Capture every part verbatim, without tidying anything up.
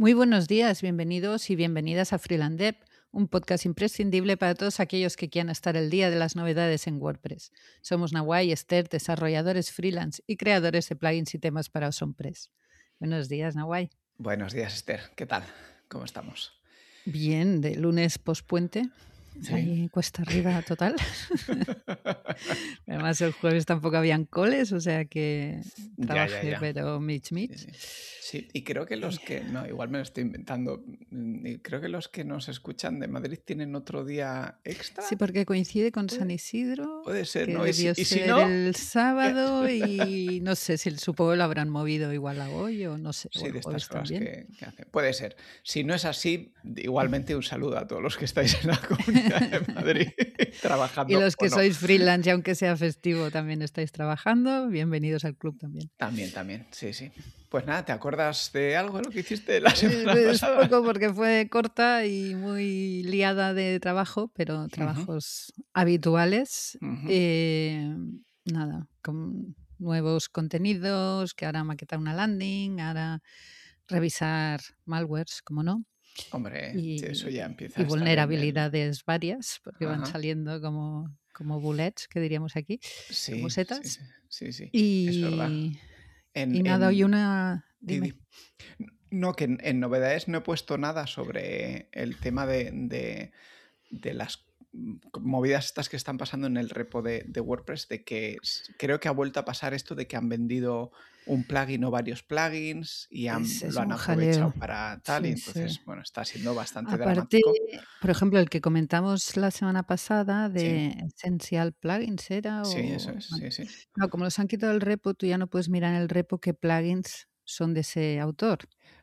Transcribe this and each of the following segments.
Muy buenos días, bienvenidos y bienvenidas a Freeland Dev, un podcast imprescindible para todos aquellos que quieran estar al día de las novedades en WordPress. Somos Nawai y Esther, desarrolladores freelance y creadores de plugins y temas para AwesomePress. Buenos días, Nawai. Buenos días, Esther. ¿Qué tal? ¿Cómo estamos? Bien, de lunes pospuente. ¿Sí? Ahí cuesta arriba total. Además, el jueves tampoco habían coles, o sea que trabajé, ya, ya, ya. pero mich mich. Sí, sí. Sí, y creo que los que, no, igual me lo estoy inventando, y creo que los que nos escuchan de Madrid tienen otro día extra. Sí, porque coincide con San Isidro, Puede ser, que ¿no? Y si, debió y si ser no, el sábado y no sé si supongo lo habrán movido igual a hoy o no sé, o sí, el de estas jueves cosas también. que, que hacen. Puede ser. Si no es así, igualmente un saludo a todos los que estáis en la Comunidad de Madrid trabajando. Y los que o no. sois freelance y aunque sea festivo también estáis trabajando, bienvenidos al club también. También, también, sí, sí. Pues nada, ¿te acuerdas de algo de lo que hiciste la semana Eh, es pasada? poco porque fue corta y muy liada de trabajo, pero Ujú, trabajos habituales. ujú. Eh, nada, con nuevos contenidos, que ahora maquetar una landing, ahora revisar malwares, como no, Hombre, sí, eso ya y, empieza y a estar en el... vulnerabilidades varias, porque van Ajá. saliendo como, como bullets, que diríamos aquí, como Sí, sí, setas. sí, sí, sí, es verdad. Y, En, y nada, hoy en... una... di, Dime. di. No, que en, en novedades no he puesto nada sobre el tema de, de, de las mm, movidas estas que están pasando en el repo de, de WordPress, de que s- creo que ha vuelto a pasar esto de que han vendido un plugin o varios plugins y han, Es, es lo han un aprovechado jaleo. para tal, y Sí, sí. entonces, bueno, está siendo bastante Aparte, dramático. por ejemplo, el que comentamos la semana pasada Sí, de Essential Plugins era, sí, eso o es, bueno, sí, sí. no, como los han quitado el repo, tú ya no puedes mirar en el repo qué plugins son de ese autor,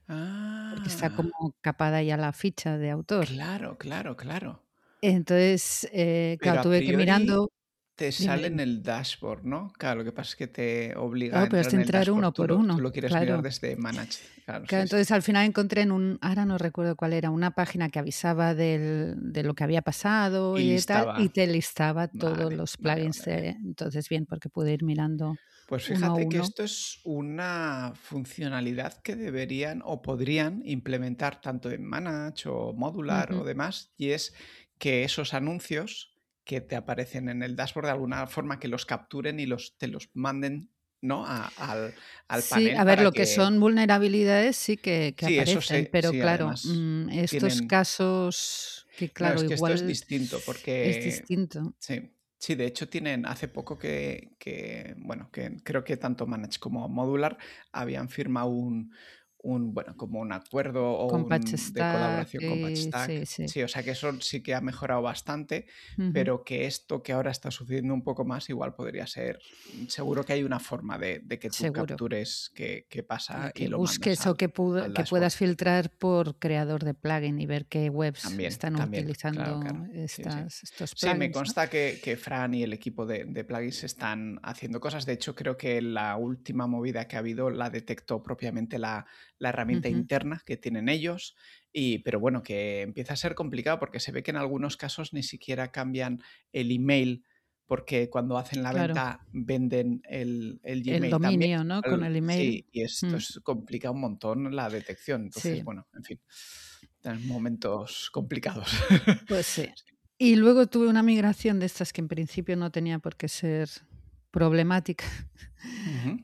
porque está Ah, como capada ya la ficha de autor. claro, claro, claro. Entonces, eh, claro, Pero a tuve que ir priori mirando. te Dime, sale en dime. el dashboard, ¿no? Claro, lo que pasa es que te obliga a Claro, pero has entrar de en el entrar dashboard. uno Tú por lo, tú uno, lo quieres mirar claro. desde Managed. Claro, Claro, sí, sí. entonces al final encontré en un, ahora no recuerdo cuál era, una página que avisaba del, de lo que había pasado Y y de tal, y listaba. te listaba todos Vale, los vale, plugins. vale, vale. de- entonces, bien, porque pude ir mirando Pues uno a fíjate que uno. esto es una funcionalidad que deberían o podrían implementar tanto en Manage o Modular o Ujú. demás, y es que esos anuncios que te aparecen en el dashboard de alguna forma que los capturen y los, te los manden, ¿no? a- al, al Sí, a panel ver, para lo que que... son vulnerabilidades sí que, que Sí, eso aparecen, sé, pero sí, claro, además mm, estos tienen... casos que, No, claro, es que esto es igual distinto es porque distinto. sí, sí, de hecho tienen hace poco que, que, bueno, que creo que tanto Manage como Modular habían firmado un, un, bueno, como un acuerdo o Con un de PatchStack, colaboración con y sí, Patchstack. sí. Sí, o sea que eso sí que ha mejorado bastante, Ujú. pero que esto que ahora está sucediendo un poco más, igual podría ser, seguro que hay una forma de, de que tú Seguro. captures qué, qué De pasa y que lo mandas busques o al, que, puda- al que dashboard. puedas filtrar por creador de plugin y ver qué webs También, están también, claro, utilizando claro. Sí, sí. estas, estos Sí, me plugins, ¿no? consta que, que Fran y el equipo de, de plugins están haciendo cosas. De hecho, creo que la última movida que ha habido la detectó propiamente la, la herramienta Ujú. interna que tienen ellos. Y, pero bueno, que empieza a ser complicado porque se ve que en algunos casos ni siquiera cambian el email, porque cuando hacen la Claro, venta venden el, el el Gmail también. dominio, ¿no? Con Al- el email. Sí, y esto Mm, es, complica un montón la detección. Entonces, sí, bueno, en fin, en momentos complicados. pues sí. Sí. Y luego tuve una migración de estas que en principio no tenía por qué ser problemática, Ujú.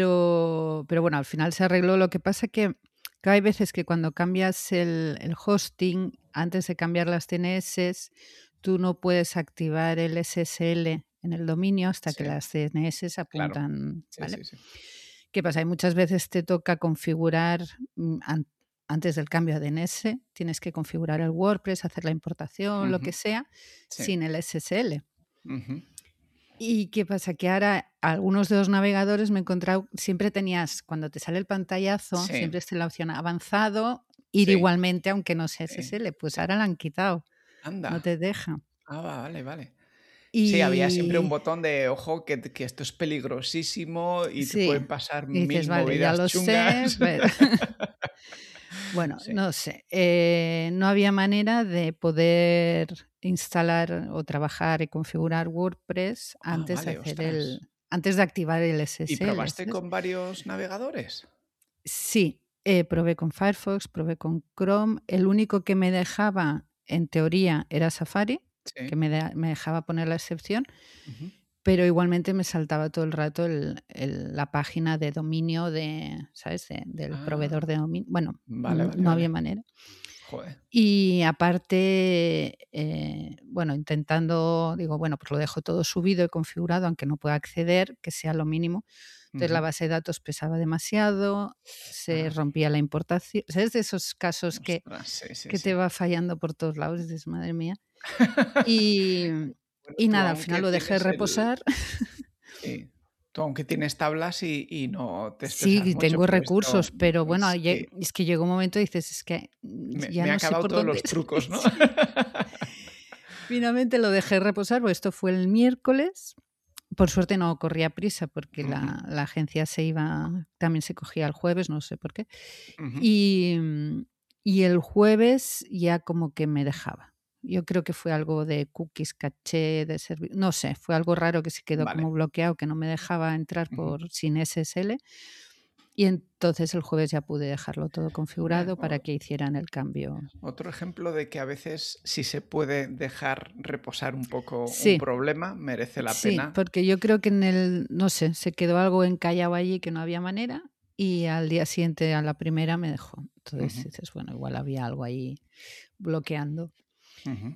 pero, pero bueno, al final se arregló. Lo que pasa que, que hay veces que cuando cambias el, el hosting, antes de cambiar las D N S, tú no puedes activar el S S L en el dominio hasta que Sí, las D N S claro. apuntan, Sí, ¿vale? sí, sí. ¿Qué pasa? Hay muchas veces te toca configurar mm, an- antes del cambio a D N S, tienes que configurar el WordPress, hacer la importación, lo que Ujú. sea, Sí. sin el S S L. Ujú. ¿Y qué pasa? Que ahora algunos de los navegadores me he encontrado, siempre tenías, cuando te sale el pantallazo, Sí, siempre está la opción avanzado, ir sí, igualmente aunque no sea sí, S S L. Pues sí. ahora la han quitado, no Anda. te deja. Ah, va, vale, vale. Sí, había siempre un Y botón de ojo que, que esto es peligrosísimo y te sí, pueden pasar y dices, mil vale, ya movidas lo sé, chungas. pero bueno, Sí. no sé, eh, no había manera de poder instalar o trabajar y configurar WordPress Ah, antes de vale, hacer el, ostras. antes de activar el ¿Y S S L, probaste ¿sabes? con varios navegadores? Sí, Eh, probé con Firefox, probé con Chrome. El único que me dejaba, en teoría, era Safari, que Sí. me, de- me dejaba poner la excepción, Ujú. pero igualmente me saltaba todo el rato el- el- la página de dominio de, ¿sabes? De- del proveedor Ah, de dominio. Bueno, vale, n- vale, no había vale. manera. Joder. Y aparte, eh, bueno, intentando, digo, bueno, pues lo dejo todo subido y configurado, aunque no pueda acceder, que sea lo mínimo. Entonces la Ujú. base de datos pesaba demasiado, se Ah, rompía la importación. ¿Sabes? De esos casos que, ostras, sí, sí, que te sí. va fallando por todos lados, y dices, madre mía. Y, Bueno, y tú nada, al final aunque lo dejé tienes el... reposar. Sí, tú aunque tienes tablas y, y no te estresas Sí, mucho, tengo pero esto recursos, pero bueno, sí, lle- es que llegó un momento y dices, es que mm, me, ya me ha no sé acabado por todos dónde los ir. trucos, ¿no? Sí. Finalmente lo dejé reposar, porque esto fue el miércoles. Por suerte no corría prisa porque Ujú, la, la agencia se iba, también se cogía el jueves, no sé por qué. ujú. Y, mm, y el jueves ya como que me dejaba. Yo creo que fue algo de cookies, caché, de servicio, no sé, fue algo raro que se quedó Vale. como bloqueado, que no me dejaba entrar Ujú. por sin S S L. Y entonces el jueves ya pude dejarlo todo Mira, configurado para o- que hicieran el cambio. otro ejemplo de que a veces si se puede dejar reposar un poco un Sí, problema, merece la sí, pena. porque yo creo que en el, no sé, se quedó algo encallado allí que no había manera y al día siguiente a la primera me dejó. Entonces Ujú, dices, bueno, igual había algo ahí bloqueando. ujú,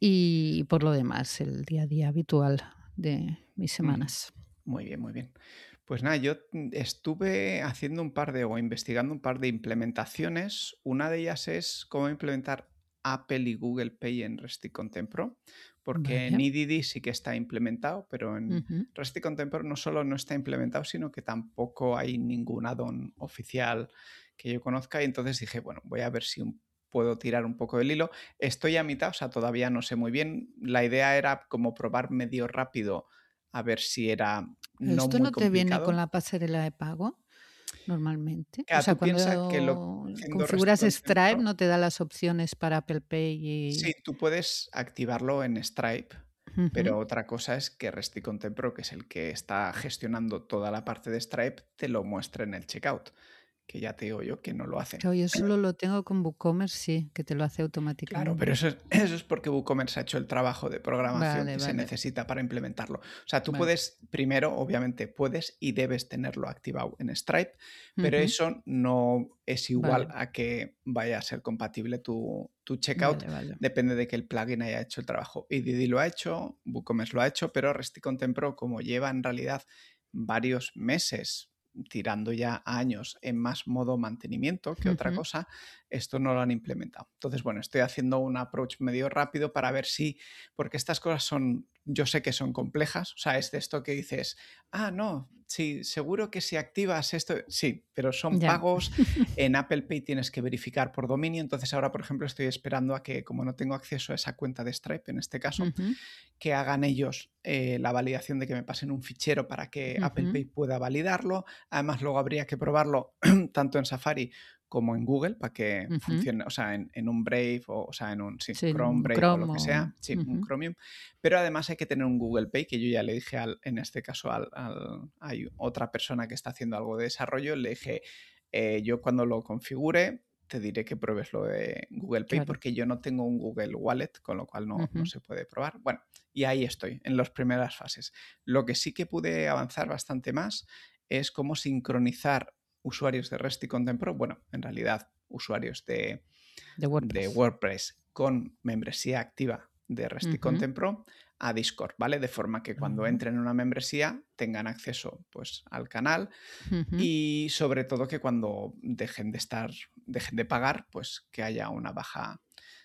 Y por lo demás, el día a día habitual de mis ujú. semanas. Muy bien, muy bien. Pues nada, yo mm, estuve haciendo un par de o investigando un par de implementaciones. Una de ellas es cómo implementar Apple y Google Pay en REST y Contempro, porque en Vale. E D D sí que está implementado, pero en Ujú. REST y Contempro no solo no está implementado, sino que tampoco hay ningún add-on oficial que yo conozca. Y entonces dije, bueno, voy a ver si un- puedo tirar un poco del hilo. Estoy a mitad, o sea, todavía no sé muy bien. La idea era como probar medio rápido a ver si era Pero no esto muy no te viene con complicado. la pasarela de pago normalmente. O Claro, sea, tú piensas que lo cuando haciendo REST y configuras Stripe Contempro, no te da las opciones para Apple Pay sí, y... tú puedes activarlo en Stripe, Ujú. pero otra cosa es que REST y Contempro, que es el que está gestionando toda la parte de Stripe, te lo muestre en el checkout, que ya te digo yo que no lo hace. Claro, yo solo lo tengo con WooCommerce, sí, que te lo hace Claro, pero automáticamente. eso es, eso es porque WooCommerce ha hecho el trabajo de programación Vale, que se vale, necesita para implementarlo. O sea, tú vale. puedes, primero, obviamente, puedes y debes tenerlo activado en Stripe, pero Ujú. eso no es igual Vale, a que vaya a ser compatible tu, tu checkout. vale, vale. Depende de que el plugin haya hecho el trabajo. E D D lo ha hecho, WooCommerce lo ha hecho, pero REST y Contempro, como lleva en realidad varios meses tirando ya años en más modo mantenimiento que otra Ujú. cosa, esto no lo han implementado. Entonces, bueno, estoy haciendo un approach medio rápido para ver si, porque estas cosas son, yo sé que son complejas, o sea, es de esto que dices, ah, no, sí, seguro que si activas esto, sí, pero son Ya. pagos, en Apple Pay tienes que verificar por dominio, entonces ahora, por ejemplo, estoy esperando a que, como no tengo acceso a esa cuenta de Stripe en este caso, Ujú, que hagan ellos eh, la validación de que me pasen un fichero para que Apple ujú. Pay pueda validarlo. Además, luego habría que probarlo tanto en Safari como en Google para que Ujú. funcione, o sea, en, en un Brave o, o sea, en un sí, Sí, Chrome, un Brave o lo Chrome que o... sea, sí, un Ujú. Chromium. Pero además hay que tener un Google Pay, que yo ya le dije al, en este caso al, al, hay otra persona que está haciendo algo de desarrollo, le dije, eh, yo cuando lo configure te diré que pruebes lo de Google Pay Claro. porque yo no tengo un Google Wallet, con lo cual no, no Ujú. se puede probar. Bueno, y ahí estoy, en las primeras fases. Lo que sí que pude avanzar bastante más es cómo sincronizar usuarios de REST y Contempro, bueno, en realidad usuarios de, De de WordPress. WordPress con membresía activa de REST y Ujú. Contempro a Discord, ¿vale? De forma que cuando Ah. entren en una membresía tengan acceso pues, al canal Ujú. y sobre todo que cuando dejen de estar, dejen de pagar, pues que haya una baja,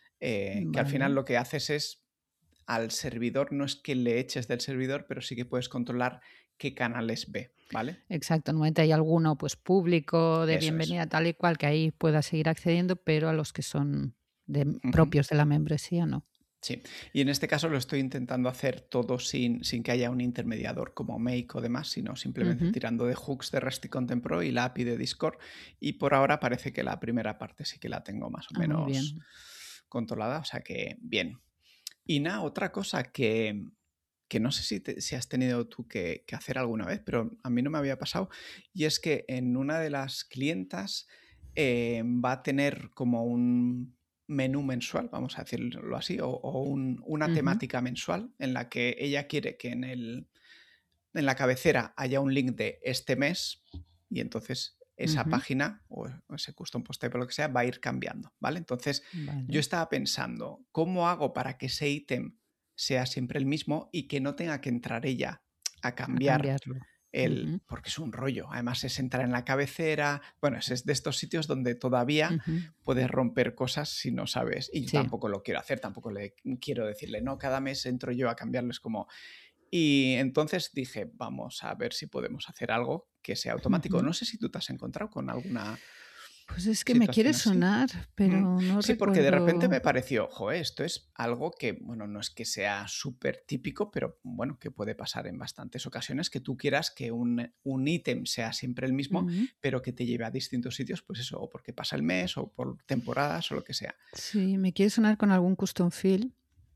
eh, que al final Vale. lo que haces es al servidor, no es que le eches del servidor, pero sí que puedes controlar qué canales ve, ¿vale? Exacto, normalmente hay alguno pues público de Eso es. bienvenida tal y cual que ahí pueda seguir accediendo, pero a los que son de, Ujú. propios de la membresía no. Sí, y en este caso lo estoy intentando hacer todo sin, sin que haya un intermediador como Make o demás, sino simplemente Ujú. tirando de hooks de REST y Contempro y la A P I de Discord. Y por ahora parece que la primera parte sí que la tengo más o Ah, muy menos bien. controlada, o sea que bien. Y nada, otra cosa que, que no sé si, te- si has tenido tú que, que hacer alguna vez, pero a mí no me había pasado, y es que en una de las clientas eh, va a tener como un menú mensual, vamos a decirlo así, o, o un, una Ujú. temática mensual en la que ella quiere que en, el, en la cabecera haya un link de este mes y entonces esa Ujú. página o ese custom post type o lo que sea va a ir cambiando, ¿vale? Entonces Vale. yo estaba pensando, ¿cómo hago para que ese ítem sea siempre el mismo y que no tenga que entrar ella a A cambiar cambiarlo. el, Ujú. porque es un rollo. Además es entrar en la cabecera. Bueno, es, es de estos sitios donde todavía Ujú. puedes romper cosas si no sabes. Y yo Sí. tampoco lo quiero hacer, tampoco le quiero decirle, no, cada mes entro yo a cambiarlo. Es como... Y entonces dije, vamos a ver si podemos hacer algo que sea automático. Ujú. No sé si tú te has encontrado con alguna Pues es que me quiere situación así. sonar, Mm, pero no Sí, porque de repente recuerdo. me pareció, joder, esto es algo que, bueno, no es que sea súper típico, pero bueno, que puede pasar en bastantes ocasiones, que tú quieras que un, un ítem sea siempre el mismo, Ujú. pero que te lleve a distintos sitios, pues eso, o porque pasa el mes, o por temporadas, o lo que sea. Sí, me quiere sonar con algún custom field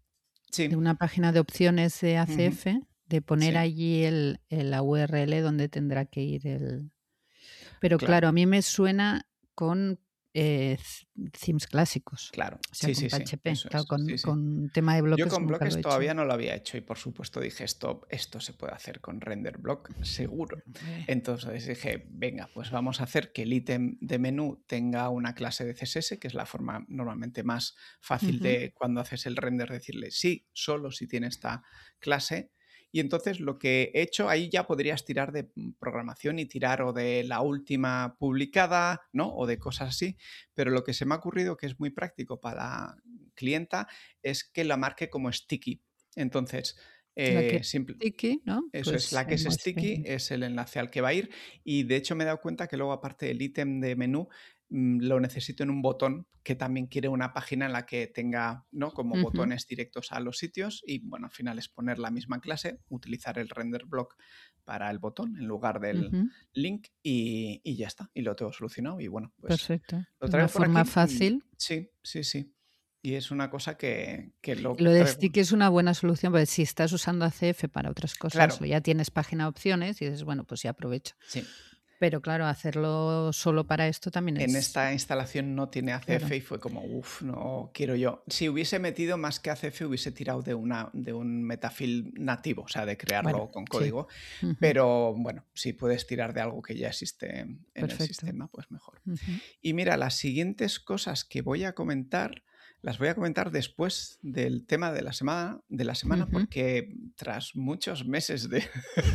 de Sí, una página de opciones de ujú, A C F, de poner sí, allí el, el- la U R L donde tendrá que ir el... Pero claro, claro, a mí me suena con eh, th- themes clásicos, claro, o sea, sí, con sí, sí, P H P. eso Claro, es, con, sí, sí. con tema de Yo bloques con nunca lo bloques he hecho. todavía no lo había hecho y por supuesto dije esto, esto se puede hacer con render block seguro. Hombre. Entonces dije, venga, pues vamos a hacer que el ítem de menú tenga una clase de C S S, que es la forma normalmente más fácil Ujú. de cuando haces el render decirle sí, solo si tiene esta clase. Y entonces lo que he hecho, ahí ya podrías tirar de programación y tirar o de la última publicada, ¿no? O de cosas así. Pero lo que se me ha ocurrido que es muy práctico para la clienta es que la marque como sticky. Entonces, La que eh, es simple, sticky, ¿no? eso es, Pues la que es hemos... sticky es el enlace al que va a ir y de hecho me he dado cuenta que luego aparte del ítem de menú mm, lo necesito en un botón que también quiere una página en la que tenga, ¿no? Como Ujú. botones directos a los sitios y bueno, al final es poner la misma clase, utilizar el render block para el botón en lugar del Ujú. link y, y ya está, y lo tengo solucionado y bueno, pues Perfecto. lo Una traigo por forma aquí. mm, fácil. Sí, sí, sí. Y es una cosa que, que Y lo lo de traigo. sticky es una buena solución, porque si estás usando A C F para otras cosas Claro, o ya tienes página de opciones y dices, bueno, pues ya aprovecho. sí. Pero claro, hacerlo solo para esto también En es esta instalación no tiene claro. A C F y fue como, uff, no quiero yo. Si hubiese metido más que A C F, hubiese tirado de, una, de un metafill nativo, o sea, de Bueno, crearlo con sí. código. Ujú. Pero bueno, si puedes tirar de algo que ya existe en el Perfecto. sistema, pues mejor. Ujú. Y mira, las siguientes cosas que voy a comentar, las voy a comentar después del tema de la semana, de la semana Ujú. porque tras muchos meses de,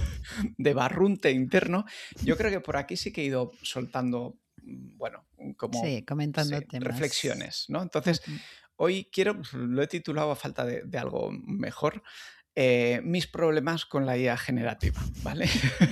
de barrunte interno, yo creo que por aquí sí que he ido soltando, mm, bueno, como Sí, comentando sí, temas. reflexiones, ¿no? Entonces, Ujú. hoy quiero, pues, lo he titulado a falta de, de algo mejor, eh, mis problemas con la I A generativa, ¿vale?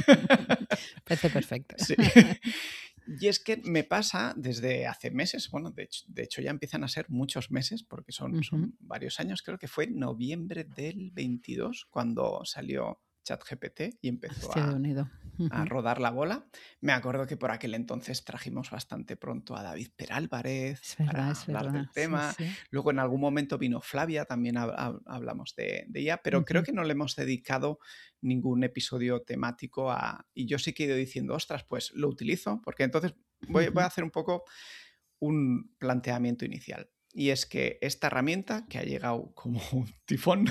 Parece perfecto. Sí. Y es que me pasa desde hace meses, bueno, de hecho, de hecho ya empiezan a ser muchos meses, porque son, Ujú. son varios años, creo que fue en noviembre del veintidós cuando salió ChatGPT y empezó Hostia, de a, unido. a Ujú. rodar la bola. Me acuerdo que por aquel entonces trajimos bastante pronto a David Perálvarez Es para verdad, es hablar verdad. del Sí, tema. sí. Luego en algún momento vino Flavia, también hab- hab- hablamos de, de ella, pero creo Ujú. que no le hemos dedicado ningún episodio temático a... Y yo sí que he ido diciendo, ostras, pues lo utilizo, porque entonces voy, voy a Ujú. hacer un poco un planteamiento inicial. Y es que esta herramienta, que ha llegado como un tifón,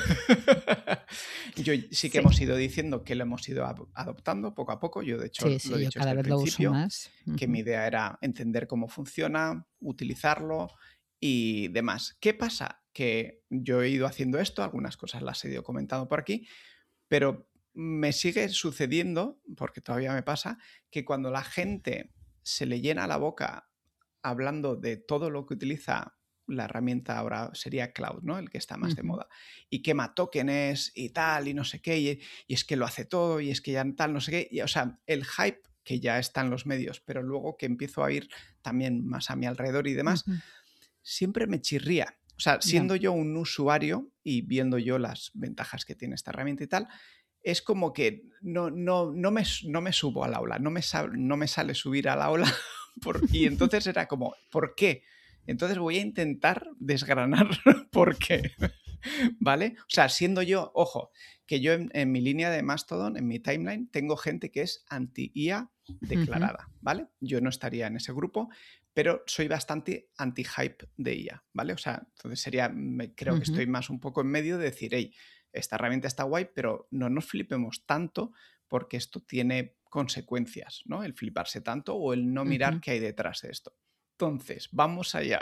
yo sí que Sí, hemos ido diciendo que lo hemos ido ad- adoptando poco a poco. Yo, de hecho, sí, lo he sí, yo dicho cada desde el vez lo uso principio, más. que mi Ujú. idea era entender cómo funciona, utilizarlo y demás. ¿Qué pasa? Que yo he ido haciendo esto, algunas cosas las he ido comentando por aquí, pero me sigue sucediendo, porque todavía me pasa, que cuando la gente se le llena la boca hablando de todo lo que utiliza la herramienta ahora sería Cloud, ¿no? El que está más de Ujú. moda. Y quema tokens y tal, y no sé qué, y, y es que lo hace todo, y es que ya tal, no sé qué. Y, o sea, el hype que ya está en los medios, pero luego que empiezo a ir también más a mi alrededor y demás, Ujú. siempre me chirría. O sea, Ya. siendo yo un usuario y viendo yo las ventajas que tiene esta herramienta y tal, es como que no, no, no, me, no me subo a la ola, no me, sal, no me sale subir a la ola. Por, y entonces era como, ¿por qué? Entonces voy a intentar desgranar por qué. ¿Vale? O sea, siendo yo, ojo, que yo en, en mi línea de Mastodon, en mi timeline, tengo gente que es anti-I A Ujú. declarada, ¿vale? Yo no estaría en ese grupo, pero soy bastante anti-hype de I A, ¿vale? O sea, entonces sería, me, creo que Ujú. estoy más un poco en medio de decir, hey, esta herramienta está guay, pero no nos flipemos tanto porque esto tiene consecuencias, ¿no? El fliparse tanto o el no mirar Ujú. qué hay detrás de esto. Entonces, vamos allá.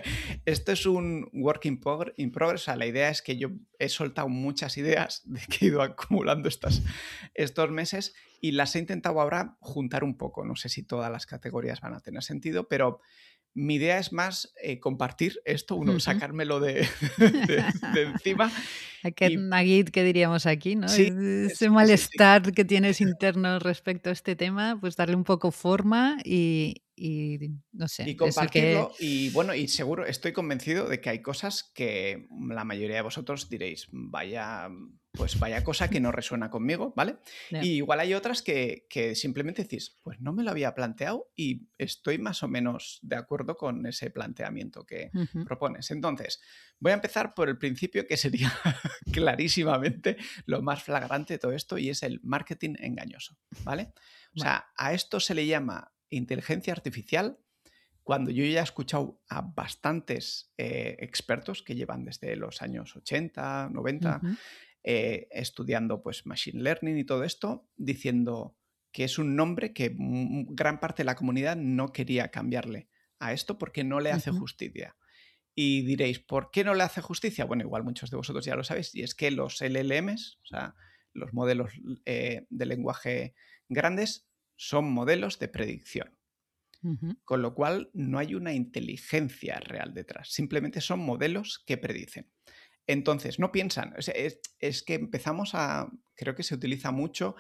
Esto es un work in, progr- in progress. O sea, la idea es que yo he soltado muchas ideas de que he ido acumulando estas, estos meses y las he intentado ahora juntar un poco. No sé si todas las categorías van a tener sentido, pero mi idea es más eh, compartir esto, uno, Ujú. sacármelo de, de, de encima. Hay que Y nugget que diríamos aquí, ¿no? sí, Ese sí, sí, sí. malestar que tienes interno respecto a este tema, pues darle un poco forma y, y no sé, Y eso que... compartirlo y bueno, y seguro, estoy convencido de que hay cosas que la mayoría de vosotros diréis, vaya, pues vaya cosa que no resuena conmigo, ¿vale? Ya. Y igual hay otras que, que simplemente decís, pues no me lo había planteado y estoy más o menos de acuerdo con ese planteamiento que Ujú. propones. Entonces, voy a empezar por el principio que sería clarísimamente lo más flagrante de todo esto y es el marketing engañoso, ¿vale? O Vale. sea, a esto se le llama inteligencia artificial cuando yo ya he escuchado a bastantes eh, expertos que llevan desde los años ochenta, noventa, Ujú. eh, estudiando pues machine learning y todo esto, diciendo que es un nombre que m- gran parte de la comunidad no quería cambiarle a esto porque no le hace Ujú. justicia. Y diréis, ¿por qué no le hace justicia? Bueno, igual muchos de vosotros ya lo sabéis, y es que los L L Ms, o sea, los modelos eh, de lenguaje grandes, son modelos de predicción. Ujú. Con lo cual no hay una inteligencia real detrás, simplemente son modelos que predicen. Entonces, no piensan, o sea, es, es que empezamos a, creo que se utiliza mucho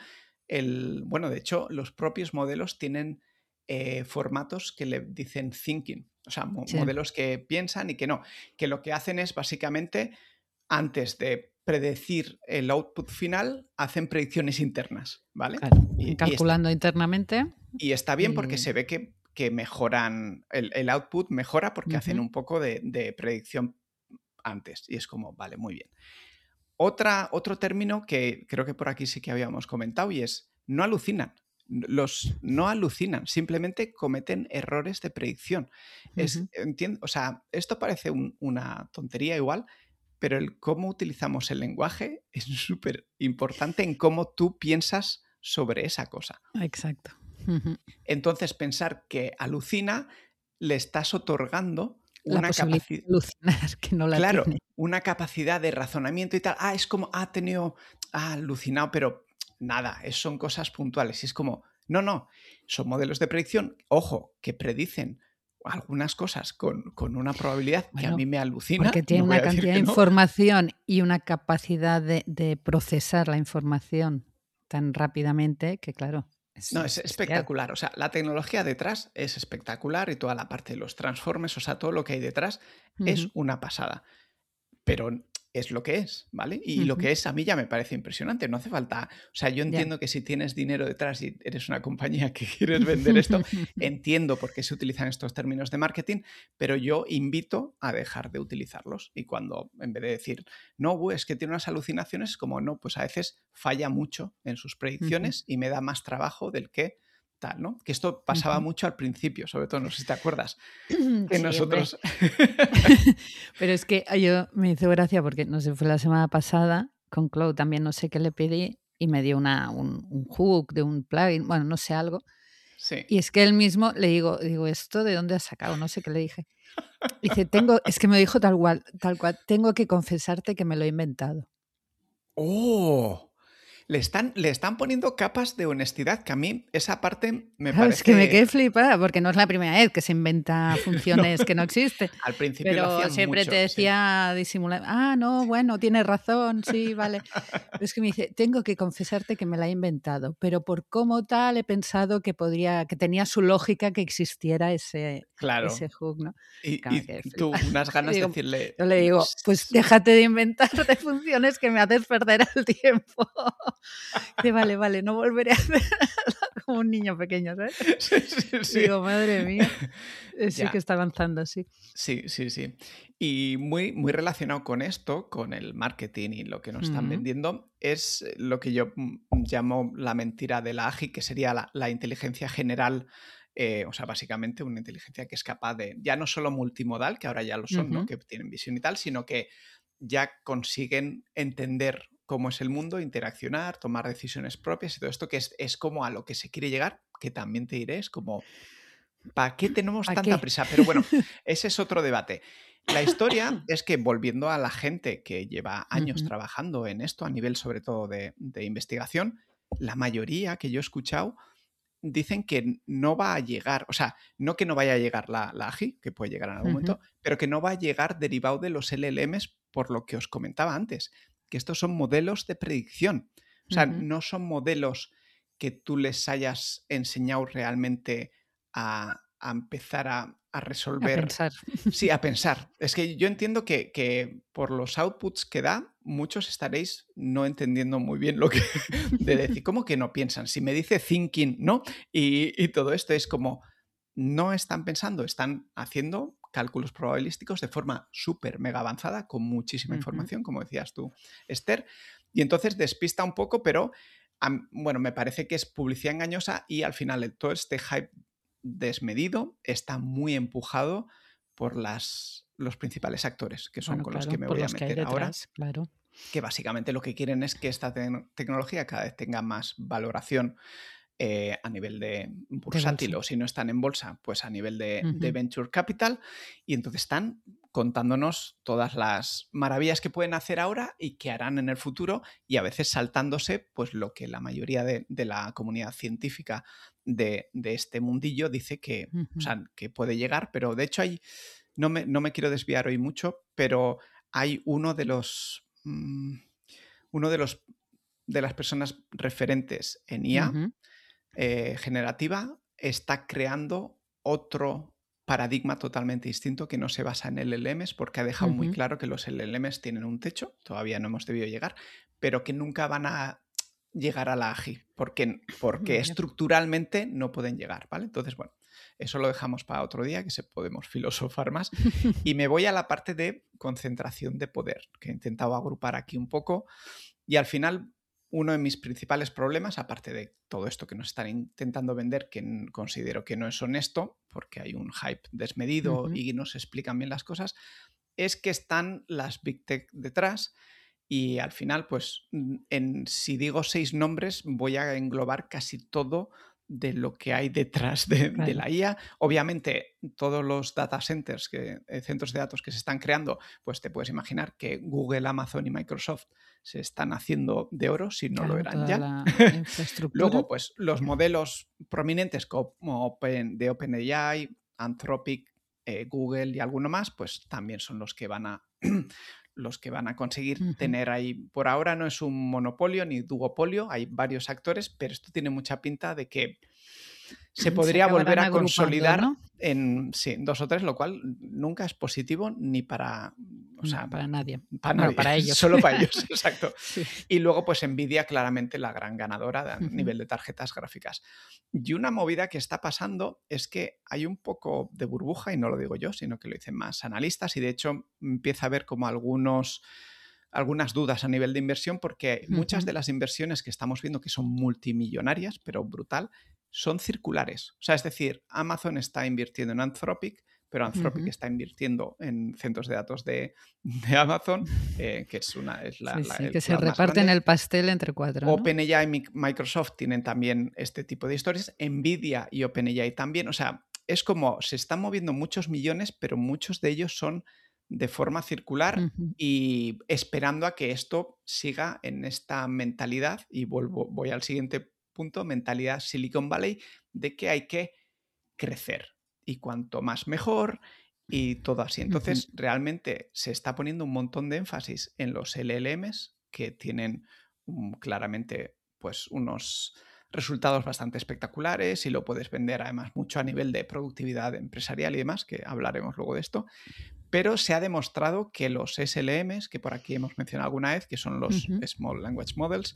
el, bueno, de hecho, los propios modelos tienen eh, formatos que le dicen thinking, o sea, mo- Sí, modelos que piensan y que no, que lo que hacen es básicamente, antes de predecir el output final, hacen predicciones internas, ¿vale? claro. Y, y está, Calculando internamente y está bien porque y... se ve que, que mejoran, el, el output mejora porque hacen Ujú. un poco de, de predicción antes. Y es como, vale, muy bien. Otra, otro término que creo que por aquí sí que habíamos comentado y es, no alucinan. Los no alucinan, simplemente cometen errores de predicción. Es, Ujú. entiendo, o sea, esto parece un- una tontería igual, pero el cómo utilizamos el lenguaje es súper importante en cómo tú piensas sobre esa cosa. Exacto. Ujú. Entonces, pensar que alucina, le estás otorgando La una posibilidad capacidad, de alucinar que no la claro, tiene. una capacidad de razonamiento y tal. Ah, es como, ha tenido, ha alucinado, pero nada, es- son cosas puntuales. Y es como, no, no, son modelos de predicción, ojo, que predicen algunas cosas con, con una probabilidad que a Bueno, mí me alucina, porque tiene no voy una a decir cantidad de que no. información y una capacidad de, de procesar la información tan rápidamente que, claro, es, No, es es bestial. espectacular. O sea, la tecnología detrás es espectacular y toda la parte de los transformes, o sea, todo lo que hay detrás es Ujú. una pasada. Pero es lo que es, ¿vale? Y lo Ujú. que es a mí ya me parece impresionante, no hace falta, o sea, yo Ya. entiendo que si tienes dinero detrás y eres una compañía que quieres vender esto, entiendo por qué se utilizan estos términos de marketing, pero yo invito a dejar de utilizarlos y cuando en vez de decir, no, bu, es que tiene unas alucinaciones, como no, pues a veces falla mucho en sus Ujú. predicciones y me da más trabajo del que tal, ¿no? Que esto pasaba Ujú. mucho al principio, sobre todo, no sé si te acuerdas, que Sí, hombre. nosotros... Pero es que ah, yo me hizo gracia porque, no sé, fue la semana pasada con Cloud también, no sé qué le pedí y me dio una, un, un hook de un plugin, bueno, no sé algo. Sí. Y es que él mismo le digo, digo, ¿esto de dónde has sacado? No sé qué le dije. Dice, tengo, es que me dijo tal cual, tal cual, tengo que confesarte que me lo he inventado. ¡Oh! Le están, le están poniendo capas de honestidad que a mí esa parte me Claro, es que me parece... quedé flipada, porque no es la primera vez que se inventa No, funciones que no existen, al principio lo pero hacían siempre te mucho, sí. decía disimular, ah, no, bueno, tienes razón, sí, vale. Pero es que me dice, tengo que confesarte que me la he inventado, pero por cómo tal he pensado que podría, que tenía su lógica que existiera ese, ese Claro. hook, ¿no? Y, Claro, me y quedé tú, flipada. unas Y ganas de digo, decirle... yo le digo, pues déjate de inventarte funciones que me haces perder el tiempo. Dice, vale, vale, no volveré a hacer como un niño pequeño, ¿sabes? Sí, sí, Y sí. digo, madre mía, eh, sí que Ya, está avanzando, sí. sí, sí, sí. Y muy, muy relacionado con esto, con el marketing y lo que nos están Mm. vendiendo, es lo que yo mm, llamo la mentira de la A G I, que sería la, la inteligencia general Eh, o sea, básicamente una inteligencia que es capaz de, ya no solo multimodal, que ahora ya lo son, ¿no? Ujú. Que tienen visión y tal, sino que ya consiguen entender cómo es el mundo, interaccionar, tomar decisiones propias y todo esto, que es, es como a lo que se quiere llegar, que también te diré, es como, ¿para qué tenemos ¿Para tanta qué? prisa? Pero bueno, ese es otro debate. La historia es que, volviendo a la gente que lleva años Ujú. trabajando en esto, a nivel sobre todo de, de investigación, la mayoría que yo he escuchado dicen que no va a llegar, o sea, no que no vaya a llegar la, la A G I, que puede llegar en algún Ujú. momento, pero que no va a llegar derivado de los L L Ms, por lo que os comentaba antes, que estos son modelos de predicción. O sea, Ujú. no son modelos que tú les hayas enseñado realmente a, a empezar a, a A resolver. pensar. Sí, a pensar. Es que yo entiendo que, que por los outputs que da, muchos estaréis no entendiendo muy bien lo que de decir, ¿cómo que no piensan? Si me dice thinking, ¿no? Y, y todo esto es como, no están pensando, están haciendo cálculos probabilísticos de forma súper mega avanzada, con muchísima Ujú. información, como decías tú, Esther, y entonces despista un poco, pero am- bueno, me parece que es publicidad engañosa y al final todo este hype desmedido está muy empujado por las, los principales actores, que son Bueno, con los que claro, me por voy a los que hay meter ahora, detrás, claro. que básicamente lo que quieren es que esta te- tecnología cada vez tenga más valoración eh, a nivel de De bursátil, bolsa. o si no están en bolsa, pues a nivel de, de Ujú. venture capital, y entonces están contándonos todas las maravillas que pueden hacer ahora y que harán en el futuro, y a veces saltándose pues lo que la mayoría de, de la comunidad científica de, de este mundillo dice que, o Ujú. sea, que puede llegar, pero de hecho hay, no me, no me quiero desviar hoy mucho, pero hay uno de los... mm, uno de los de las personas referentes en I A Ujú. eh, generativa está creando otro paradigma totalmente distinto que no se basa en L L Ms, porque ha dejado muy Ujú. claro que los L L Ms tienen un techo, todavía no hemos debido llegar, pero que nunca van a llegar a la A G I, porque, porque Vaya. estructuralmente no pueden llegar, ¿vale? Entonces, bueno, eso lo dejamos para otro día, que se podemos filosofar más. Y me voy a la parte de concentración de poder, que he intentado agrupar aquí un poco. Y al final, uno de mis principales problemas, aparte de todo esto que nos están intentando vender, que considero que no es honesto, porque hay un hype desmedido Ujú. y no se explican bien las cosas, es que están las Big Tech detrás. Y al final, pues, en, si digo seis nombres, voy a englobar casi todo de lo que hay detrás de, de Claro. la I A. Obviamente, todos los data centers, que, eh, centros de datos que se están creando, pues te puedes imaginar que Google, Amazon y Microsoft se están haciendo de oro, si no lo Claro, eran toda ya. la infraestructura. Luego, pues los modelos prominentes como Open, de OpenAI, Anthropic, eh, Google y alguno más, pues también son los que van a los que van a conseguir Ujú. tener ahí. Por ahora no es un monopolio ni duopolio, hay varios actores, pero esto tiene mucha pinta de que se Se podría volver acabarán a agrupando, consolidar ¿no? en sí, dos o tres, lo cual nunca es positivo ni para, o No, sea, para nadie. para Bueno, nadie, para ellos. solo para ellos, exacto. Sí. Y luego, pues Nvidia, claramente la gran ganadora a Ujú. nivel de tarjetas gráficas. Y una movida que está pasando es que hay un poco de burbuja, y no lo digo yo, sino que lo dicen más analistas, y de hecho empieza a haber como algunos algunas dudas a nivel de inversión, porque muchas Ujú. de las inversiones que estamos viendo, que son multimillonarias, pero brutal, son circulares. O sea, es decir, Amazon está invirtiendo en Anthropic, pero Anthropic Ujú. está invirtiendo en centros de datos de, de Amazon, eh, que es, una, es la, Sí, la, sí, el que se cloud más reparten grande. el pastel entre cuatro, ¿no? OpenAI y Microsoft tienen también este tipo de historias. Nvidia y OpenAI también. O sea, es como se están moviendo muchos millones, pero muchos de ellos son de forma circular Ujú. y esperando a que esto siga en esta mentalidad. Y vuelvo, voy al siguiente punto, mentalidad Silicon Valley, de que hay que crecer. Y cuanto más mejor y todo así. Ujú. Entonces, realmente se está poniendo un montón de énfasis en los L L Ms, que tienen um, claramente pues unos resultados bastante espectaculares, y lo puedes vender además mucho a nivel de productividad empresarial y demás, que hablaremos luego de esto. Pero se ha demostrado que los S L Ms, que por aquí hemos mencionado alguna vez, que son los Ujú. Small Language Models,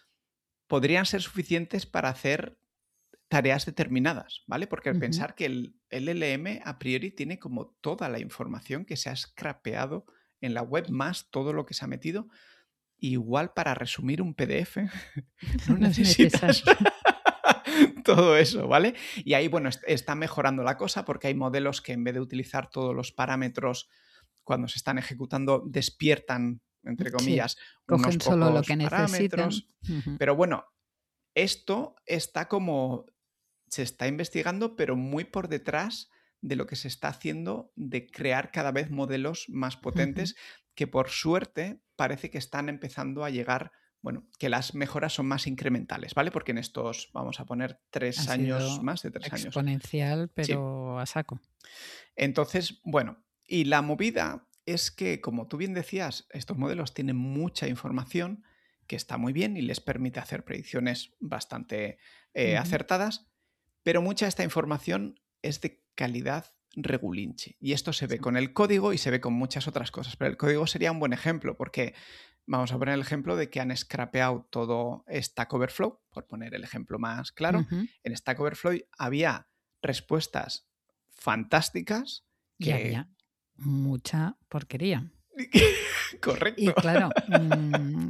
podrían ser suficientes para hacer tareas determinadas, ¿vale? Porque al Ujú. pensar que el L L M a priori tiene como toda la información que se ha scrapeado en la web, más todo lo que se ha metido, igual para resumir un P D F no No es necesitas necesario. todo eso, ¿vale? Y ahí, bueno, está mejorando la cosa porque hay modelos que en vez de utilizar todos los parámetros cuando se están ejecutando, despiertan, entre Sí, comillas, unos cogen solo lo pocos que necesitan. parámetros. Ujú. Pero bueno, esto está como... se está investigando, pero muy por detrás de lo que se está haciendo de crear cada vez modelos más Ujú. potentes que por suerte parece que están empezando a llegar, bueno, que las mejoras son más incrementales, ¿vale? Porque en estos, vamos a poner, Ha tres años, sido más de tres años. exponencial, Sí. pero a saco. Entonces, bueno, y la movida es que, como tú bien decías, estos modelos tienen mucha información que está muy bien y les permite hacer predicciones bastante eh, Ujú. acertadas, pero mucha de esta información es de calidad regulinchi. Y esto se ve Sí. con el código y se ve con muchas otras cosas. Pero el código sería un buen ejemplo porque vamos a poner el ejemplo de que han scrapeado todo Stack Overflow, por poner el ejemplo más claro. Ujú. En Stack Overflow había respuestas fantásticas Y que... había mucha porquería. Correcto. Y claro, mm,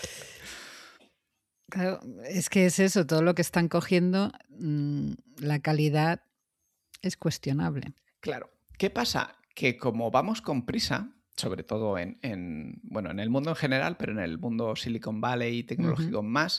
claro, es que es eso, todo lo que están cogiendo, mm, la calidad es cuestionable. Claro. ¿Qué pasa? Que como vamos con prisa, sobre todo en, en, bueno, en el mundo en general, pero en el mundo Silicon Valley y Ujú. tecnológico más,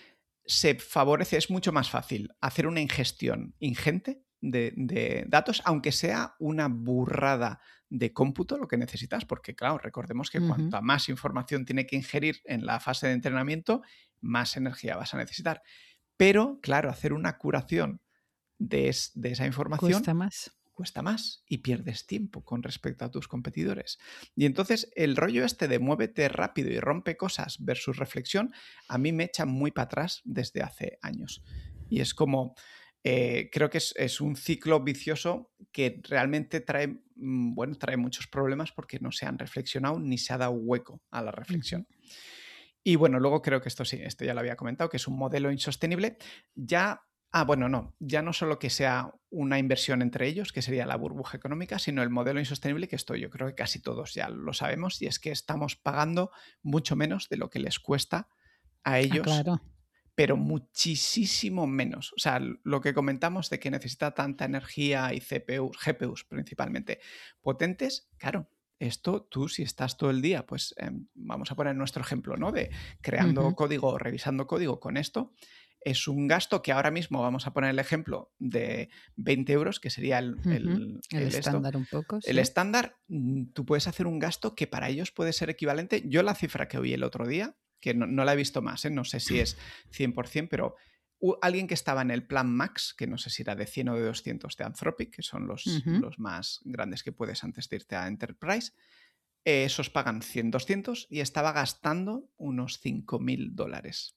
se favorece, es mucho más fácil hacer una ingestión ingente de, de datos, aunque sea una burrada de cómputo lo que necesitas, porque claro, recordemos que Ujú. cuanta más información tiene que ingerir en la fase de entrenamiento, más energía vas a necesitar. Pero, claro, hacer una curación de, es- de esa información Cuesta más. cuesta más y pierdes tiempo con respecto a tus competidores. Y entonces el rollo este de muévete rápido y rompe cosas versus reflexión, a mí me echa muy para atrás desde hace años. Y es como, eh, creo que es, es un ciclo vicioso que realmente trae, mm, bueno, trae muchos problemas porque no se han reflexionado ni se ha dado hueco a la Ujú. reflexión. Y bueno, luego creo que esto sí, esto ya lo había comentado, que es un modelo insostenible. Ya, ah, bueno, no, ya no solo que sea una inversión entre ellos, que sería la burbuja económica, sino el modelo insostenible, que esto yo creo que casi todos ya lo sabemos, y es que estamos pagando mucho menos de lo que les cuesta a Ah, ellos, claro. pero muchísimo menos. O sea, lo que comentamos de que necesita tanta energía y C P Us, G P Us principalmente, potentes, claro. Esto tú, si estás todo el día, pues eh, vamos a poner nuestro ejemplo, ¿no? De creando Ujú. código o revisando código con esto, es un gasto que ahora mismo vamos a poner el ejemplo de veinte euros, que sería el, Ujú. el, El el esto. estándar un poco, El sí. estándar, mm, tú puedes hacer un gasto que para ellos puede ser equivalente. Yo la cifra que oí el otro día, que no, no la he visto más, ¿eh? No sé si es cien por ciento, pero u- alguien que estaba en el plan Max, que no sé si era de cien o de doscientos de Anthropic, que son los, Ujú. los más grandes que puedes antes de irte a Enterprise, eh, esos pagan cien, doscientos y estaba gastando unos cinco mil dólares.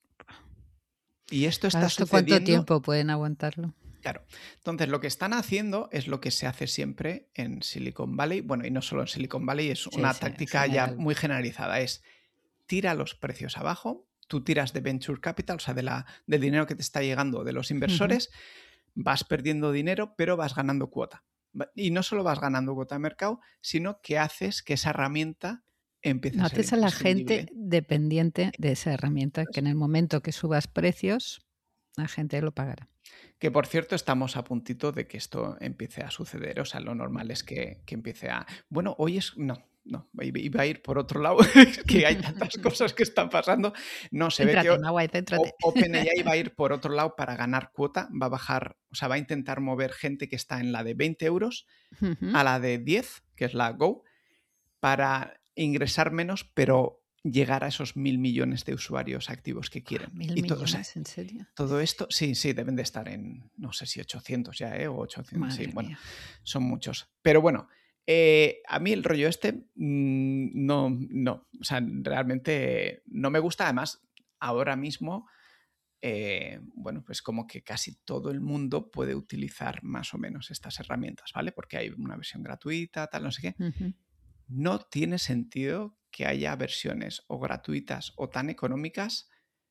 Y esto Claro, está ¿esto cuánto sucediendo. tiempo pueden aguantarlo? Claro. Entonces, lo que están haciendo es lo que se hace siempre en Silicon Valley. Bueno, y no solo en Silicon Valley, es Sí, una sí, en táctica ya general. muy generalizada. Es tira los precios abajo, tú tiras de venture capital, o sea, de la, del dinero que te está llegando de los Ujú. inversores, vas perdiendo dinero, pero vas ganando cuota. Va- Y no solo vas ganando cuota de mercado, sino que haces que esa herramienta empiece a No ser haces a la gente imprescindible. dependiente de esa herramienta, que Pues, en el momento que subas precios, la gente lo pagará. que por cierto, estamos a puntito de que esto empiece a suceder. O sea, lo normal es que, que empiece a. Bueno, hoy es. No, no, iba iba a ir por otro lado, es que hay tantas cosas que están pasando. No, se ve que Céntrate, o- Nahuay, céntrate. o- OpenAI va a ir por otro lado para ganar cuota, va a bajar, o sea, va a intentar mover gente que está en la de veinte euros Ujú. a la de diez, que es la Go, para ingresar menos, pero llegar a esos mil millones de usuarios activos que quieren. ¿Mil Y todo, o sea, millones? ¿En serio? todo esto, sí, sí, deben de estar en, no sé si ochocientos ya, ¿eh? O ochocientos, sí, Madre bueno, mía. son muchos. Pero bueno, eh, a mí el rollo este, mm, no, no, o sea, realmente no me gusta. Además, ahora mismo, eh, bueno, pues como que casi todo el mundo puede utilizar más o menos estas herramientas, ¿vale? Porque hay una versión gratuita, tal, no sé qué. Ujú. No tiene sentido que haya versiones o gratuitas o tan económicas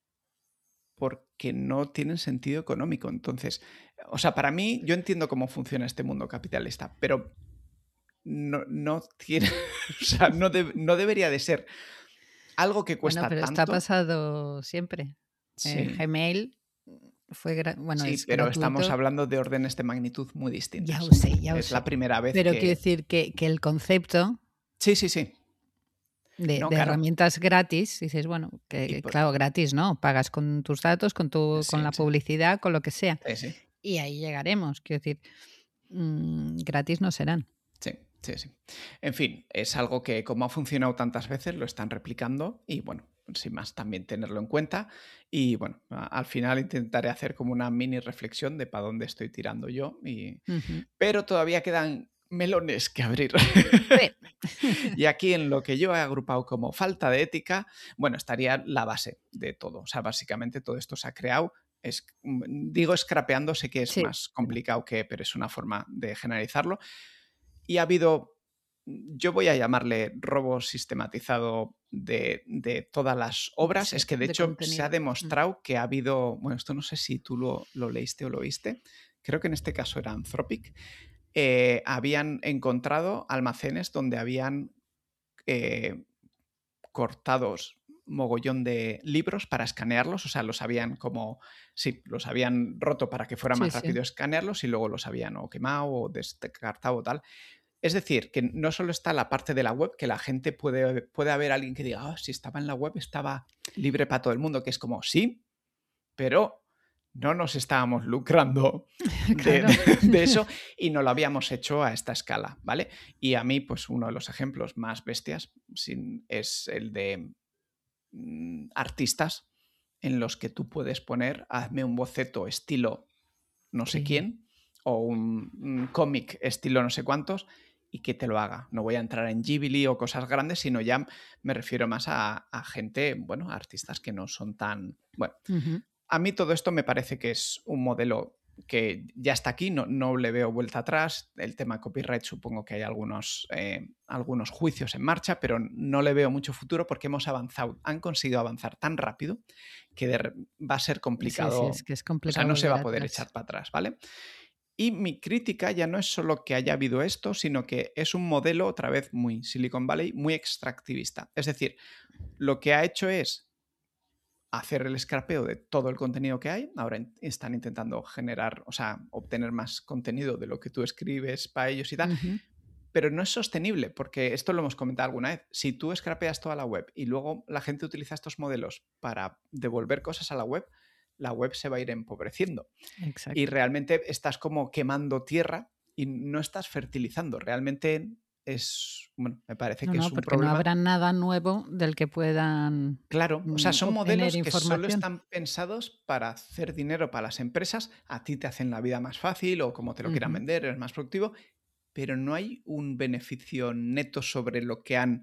porque no tienen sentido económico. Entonces, o sea, para mí, yo entiendo cómo funciona este mundo capitalista, pero no, no tiene, o sea, no, de- no debería de ser algo que Bueno, cuesta pero esto ha tanto. pasado siempre. En Sí, Gmail fue gra- bueno, Sí, es pero estamos gratuito. hablando de órdenes de magnitud muy Ya distintas. lo sé, ya lo Es sé. la primera vez Pero quiero que... decir que, que el concepto Sí, sí, sí. de, No, de claro. herramientas gratis, dices, bueno, Y que por- claro, gratis, ¿no? Pagas con tus datos, con tu, con Sí, la sí, publicidad, con lo que sea. sí, sí. Y ahí llegaremos. Quiero decir, mm, gratis no serán. Sí, sí, sí. En fin, es algo que como ha funcionado tantas veces lo están replicando y bueno, sin más también tenerlo en cuenta y bueno, a- al final intentaré hacer como una mini reflexión de para dónde estoy tirando yo y... Ujú. pero todavía quedan melones que abrir. Sí. Y aquí en lo que yo he agrupado como falta de ética, bueno, estaría la base de todo. O sea, básicamente todo esto se ha creado. Es, digo scrapeando, sé que es Sí. más complicado que, pero es una forma de generalizarlo. Y ha habido, yo voy a llamarle robo sistematizado de, de todas las obras. Sí, Es que de de hecho se contenido. ha demostrado que ha habido, bueno, esto no sé si tú lo, lo leíste o lo viste, creo que en este caso era Anthropic, eh, habían encontrado almacenes donde habían eh, cortados mogollón de libros para escanearlos, o sea, los habían como, sí, los habían roto para que fuera Sí, más sí. rápido escanearlos y luego los habían o quemado o descartado o tal. Es decir, que no solo está la parte de la web, que la gente puede, puede haber alguien que diga, oh, si estaba en la web estaba libre para todo el mundo, que es como, sí, pero no nos estábamos lucrando de, Claro. de, de eso y no lo habíamos hecho a esta escala, ¿vale? Y a mí, pues uno de los ejemplos más bestias sin, es el de mm, artistas en los que tú puedes poner, hazme un boceto estilo no sé Sí. quién o un, un cómic estilo no sé cuántos y que te lo haga. No voy a entrar en Ghibli o cosas grandes, sino ya me refiero más a, a gente, bueno, a artistas que no son tan... Bueno, Ujú. a mí todo esto me parece que es un modelo que ya está aquí, no, no le veo vuelta atrás. El tema copyright supongo que hay algunos, eh, algunos juicios en marcha, pero no le veo mucho futuro porque hemos avanzado, han conseguido avanzar tan rápido que de, va a ser complicado, Sí, sí, es que es o sea, complicado no se va volver a poder atrás. echar para atrás, ¿vale? Y mi crítica ya no es solo que haya habido esto, sino que es un modelo, otra vez muy Silicon Valley, muy extractivista. Es decir, lo que ha hecho es hacer el scrapeo de todo el contenido que hay. Ahora están intentando generar, o sea, obtener más contenido de lo que tú escribes para ellos y tal. Ujú. Pero no es sostenible, porque esto lo hemos comentado alguna vez. Si tú scrapeas toda la web y luego la gente utiliza estos modelos para devolver cosas a la web, la web se va a ir empobreciendo. Exacto. Y realmente estás como quemando tierra y no estás fertilizando. Realmente es, bueno, me parece No, que no, es un porque no problema. habrá nada nuevo del que puedan Claro, o sea, mm, son obtener modelos que solo información. están pensados para hacer dinero para las empresas, a ti te hacen la vida más fácil o como te lo quieran Ujú. vender, eres más productivo, pero no hay un beneficio neto sobre lo que han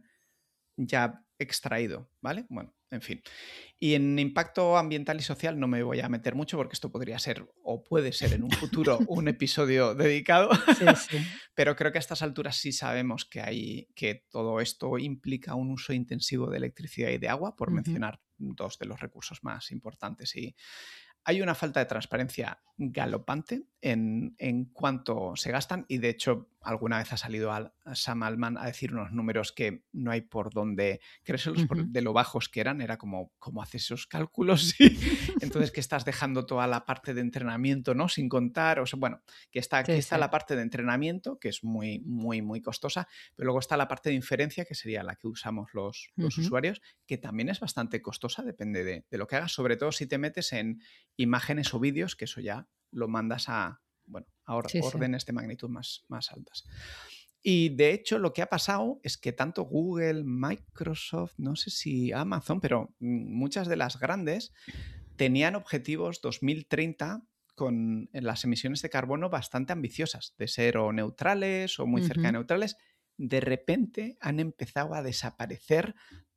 ya extraído, ¿vale? Bueno, en fin. Y en impacto ambiental y social no me voy a meter mucho porque esto podría ser o puede ser en un futuro un episodio dedicado, Sí, sí. pero creo que a estas alturas sí sabemos que, hay, que todo esto implica un uso intensivo de electricidad y de agua, por Ujú. mencionar dos de los recursos más importantes. Y hay una falta de transparencia galopante en, en cuánto se gastan y de hecho alguna vez ha salido al, Sam Altman a decir unos números que no hay por dónde creérselos por, Ujú. de lo bajos que eran, era como cómo haces esos cálculos y entonces que estás dejando toda la parte de entrenamiento, ¿no? Sin contar, o sea, bueno, que está aquí Sí, está sí. la parte de entrenamiento que es muy muy muy costosa, pero luego está la parte de inferencia que sería la que usamos los, los Ujú. usuarios, que también es bastante costosa, depende de, de lo que hagas, sobre todo si te metes en imágenes o vídeos, que eso ya lo mandas a, bueno, a or Sí, sí. órdenes de magnitud más, más altas. Y de hecho lo que ha pasado es que tanto Google, Microsoft, no sé si Amazon, pero muchas de las grandes tenían objetivos dos mil treinta con las emisiones de carbono bastante ambiciosas, de ser o neutrales o muy cerca de Ujú. neutrales. De repente han empezado a desaparecer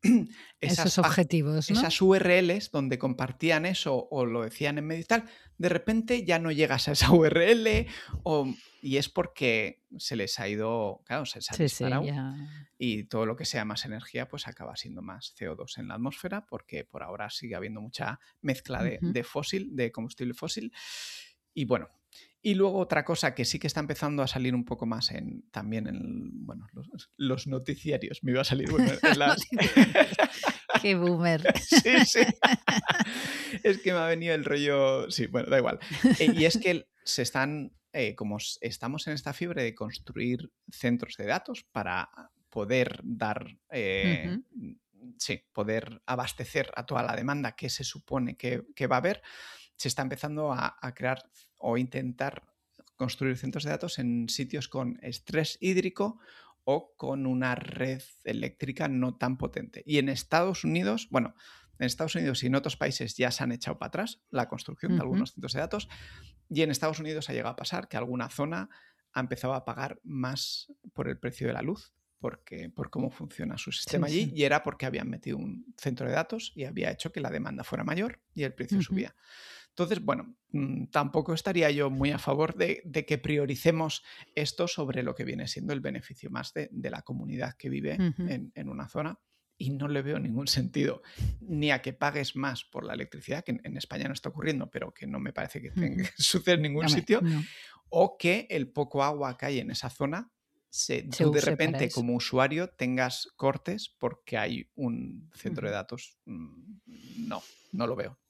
esas, Esos objetivos, ¿no? esas U R Ls donde compartían eso o lo decían en medio y tal. De repente ya no llegas a esa U R L o, y es porque se les ha ido, claro, se les ha Sí, sí, disparado ya. y todo lo que sea más energía pues acaba siendo más C O dos en la atmósfera porque por ahora sigue habiendo mucha mezcla de, Ujú. de fósil, de combustible fósil. Y bueno, y luego otra cosa que sí que está empezando a salir un poco más en también en bueno, los, los noticiarios, me iba a salir bueno, en las... Qué boomer. sí, sí. Es que me ha venido el rollo... Sí, bueno, da igual. Eh, y es que se están, eh, como s- estamos en esta fiebre de construir centros de datos para poder dar, eh, Ujú, sí, poder abastecer a toda la demanda que se supone que, que va a haber, se está empezando a, a crear o intentar construir centros de datos en sitios con estrés hídrico o con una red eléctrica no tan potente. Y en Estados Unidos, bueno, en Estados Unidos y en otros países ya se han echado para atrás la construcción de ujú. algunos centros de datos, y en Estados Unidos ha llegado a pasar que alguna zona ha empezado a pagar más por el precio de la luz, porque, por cómo funciona su sistema Sí, allí, sí. y era porque habían metido un centro de datos y había hecho que la demanda fuera mayor y el precio Ujú, subía. Entonces, bueno, mm, tampoco estaría yo muy a favor de, de que prioricemos esto sobre lo que viene siendo el beneficio más de, de la comunidad que vive ujú. en, en una zona. Y no le veo ningún sentido ni a que pagues más por la electricidad, que en, en España no está ocurriendo, pero que no me parece que tenga Ujú. que suceder en ningún Hombre, sitio, no, o que el poco agua que hay en esa zona, se, se tú de use para repente eso. como usuario tengas cortes porque hay un centro de Ujú. datos. Mm, No, no lo veo.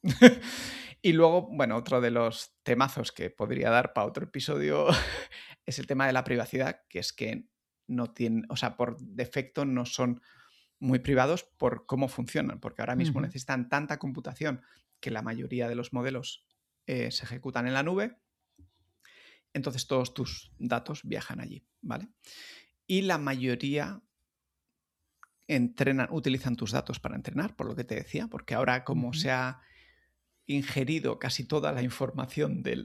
Y luego, bueno, otro de los temazos que podría dar para otro episodio es el tema de la privacidad, que es que no tienen, o sea, por defecto no son muy privados por cómo funcionan, porque ahora mismo Ujú. necesitan tanta computación que la mayoría de los modelos eh, se ejecutan en la nube, entonces todos tus datos viajan allí, ¿vale? Y la mayoría entrenan, utilizan tus datos para entrenar, por lo que te decía, porque ahora como Ujú. se ha ingerido casi toda la información del,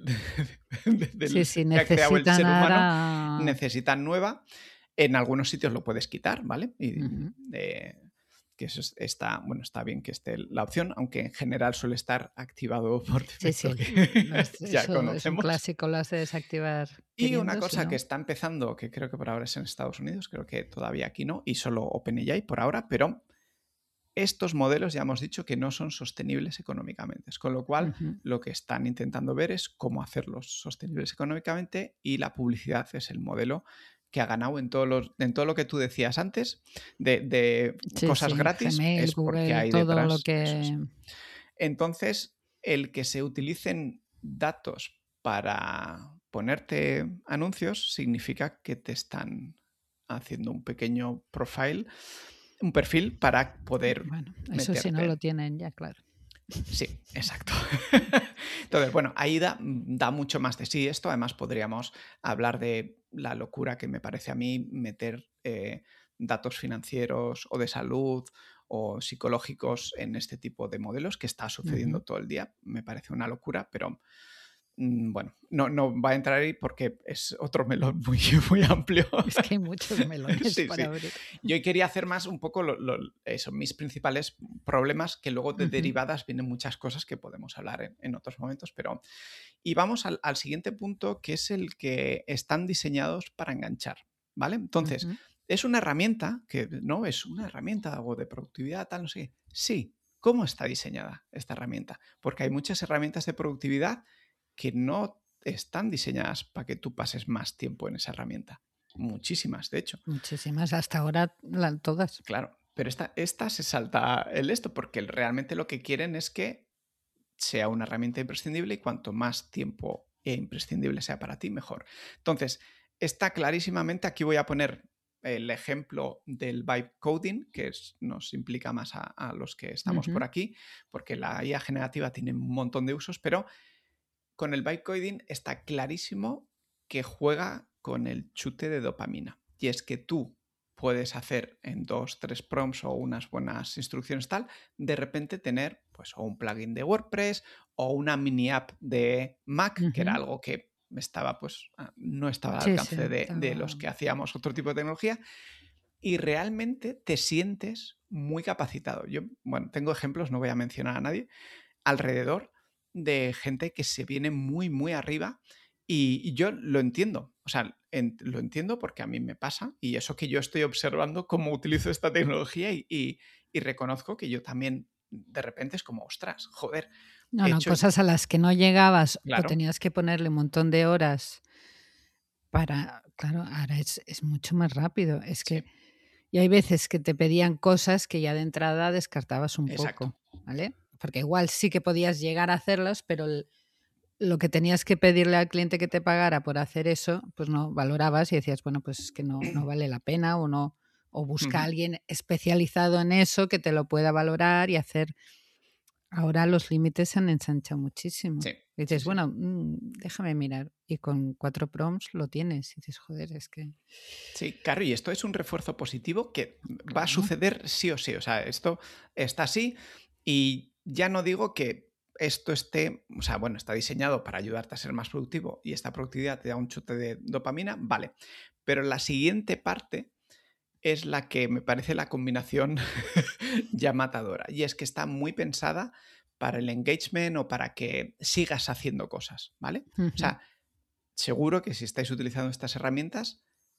Sí, del sí, que ha creado el necesitan ser humano, ahora. necesitan nueva. En algunos sitios lo puedes quitar, ¿vale? Y, Ujú. eh, que eso es- está, bueno, está bien que esté la opción, aunque en general suele estar activado por Sí, defecto, sí. que Las- ya Eso es un conocemos. clásico, lo has de desactivar Y una queriendo, si cosa que no. está empezando, que creo que por ahora es en Estados Unidos, creo que todavía aquí no, y solo OpenAI por ahora, pero estos modelos ya hemos dicho que no son sostenibles económicamente, con lo cual Ujú. lo que están intentando ver es cómo hacerlos sostenibles económicamente, y la publicidad es el modelo que ha ganado en, todos los, en todo lo que tú decías antes de, de Sí, cosas sí. Gratis, Gmail, es porque Google, hay todo lo detrás eso. que. Es. Entonces, el que se utilicen datos para ponerte anuncios significa que te están haciendo un pequeño profile, un perfil para poder Bueno, eso sí no lo meterte. tienen ya, claro. Sí, exacto. Entonces, bueno, ahí da, da mucho más de sí esto. Además, podríamos hablar de la locura que me parece a mí meter eh, datos financieros o de salud o psicológicos en este tipo de modelos, que está Ujú. sucediendo todo el día. Me parece una locura, pero mm, bueno, no, no va a entrar ahí porque es otro melón muy, muy amplio. Es que hay muchos melones Sí, para sí. abrir. Yo quería hacer más un poco lo- lo- eso, mis principales problemas, que luego de Ujú. derivadas vienen muchas cosas que podemos hablar en, en otros momentos, pero... Y vamos al, al siguiente punto, que es el que están diseñados para enganchar, ¿vale? Entonces, Ujú. es una herramienta que, ¿no? Es una herramienta o de productividad, tal, no sé. Sí, ¿cómo está diseñada esta herramienta? Porque hay muchas herramientas de productividad que no están diseñadas para que tú pases más tiempo en esa herramienta. Muchísimas, de hecho. Muchísimas, hasta ahora la- todas. Claro, pero esta, esta se salta el esto, porque realmente lo que quieren es que sea una herramienta imprescindible, y cuanto más tiempo e imprescindible sea para ti, mejor. Entonces, está clarísimamente, aquí voy a poner el ejemplo del vibe coding, que es- nos implica más a, a los que estamos por Ujú. aquí, porque la I A generativa tiene un montón de usos, pero con el vibe coding está clarísimo que juega con el chute de dopamina. Y es que tú puedes hacer en dos, tres prompts o unas buenas instrucciones tal, de repente tener pues o un plugin de WordPress o una mini app de Mac, que era Ujú. algo que estaba pues ah, no estaba al Sí, sí, alcance de, de los estaba. que hacíamos otro tipo de tecnología, y realmente te sientes muy capacitado. Yo, bueno, tengo ejemplos, no voy a mencionar a nadie, alrededor de gente que se viene muy, muy arriba, y, y yo lo entiendo. O sea, en- lo entiendo porque a mí me pasa, y eso que yo estoy observando cómo utilizo esta tecnología, y, y- y reconozco que yo también de repente es como, ostras, joder, No, he no, hecho, cosas a las que no llegabas o claro, tenías que ponerle un montón de horas para. Claro, ahora es, es mucho más rápido. Es sí, que. Y hay veces que te pedían cosas que ya de entrada descartabas un exacto. poco, ¿vale? porque igual sí que podías llegar a hacerlas, pero el, lo que tenías que pedirle al cliente que te pagara por hacer eso, pues no valorabas y decías, bueno, pues es que no, no vale la pena o no, o busca a Ujú. alguien especializado en eso que te lo pueda valorar y hacer. Ahora los límites se han ensanchado muchísimo. Sí, Y sí, dices, sí. bueno, mm, déjame mirar. Y con cuatro prompts lo tienes. Y dices, joder, es que... Sí, claro, y esto es un refuerzo positivo que va a Claro. suceder sí o sí. O sea, esto está así y ya no digo que esto esté, o sea, bueno, está diseñado para ayudarte a ser más productivo y esta productividad te da un chute de dopamina, vale. Pero la siguiente parte es la que me parece la combinación ya matadora. Y es que está muy pensada para el engagement o para que sigas haciendo cosas, ¿vale? O Ujú. sea, seguro que si estáis utilizando estas herramientas,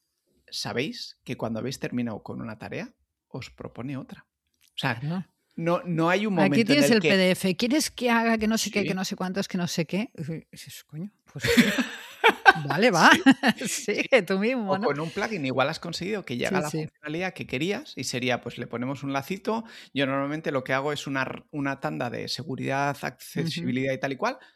sabéis que cuando habéis terminado con una tarea, os propone otra. O sea, Claro. no, no hay un Aquí momento en tienes el el que... P D F. ¿Quieres que haga que no sé qué, que Sí. no sé cuántos, que no sé qué? Y dices, coño, pues sí. Vale, va. Sí, Sí, sí. tú mismo, O ¿no? con un plugin igual has conseguido que llegue a Sí, la sí. funcionalidad que querías y sería, pues le ponemos un lacito. Yo normalmente lo que hago es una, r- una tanda de seguridad, Ujú. accesibilidad y tal y cual,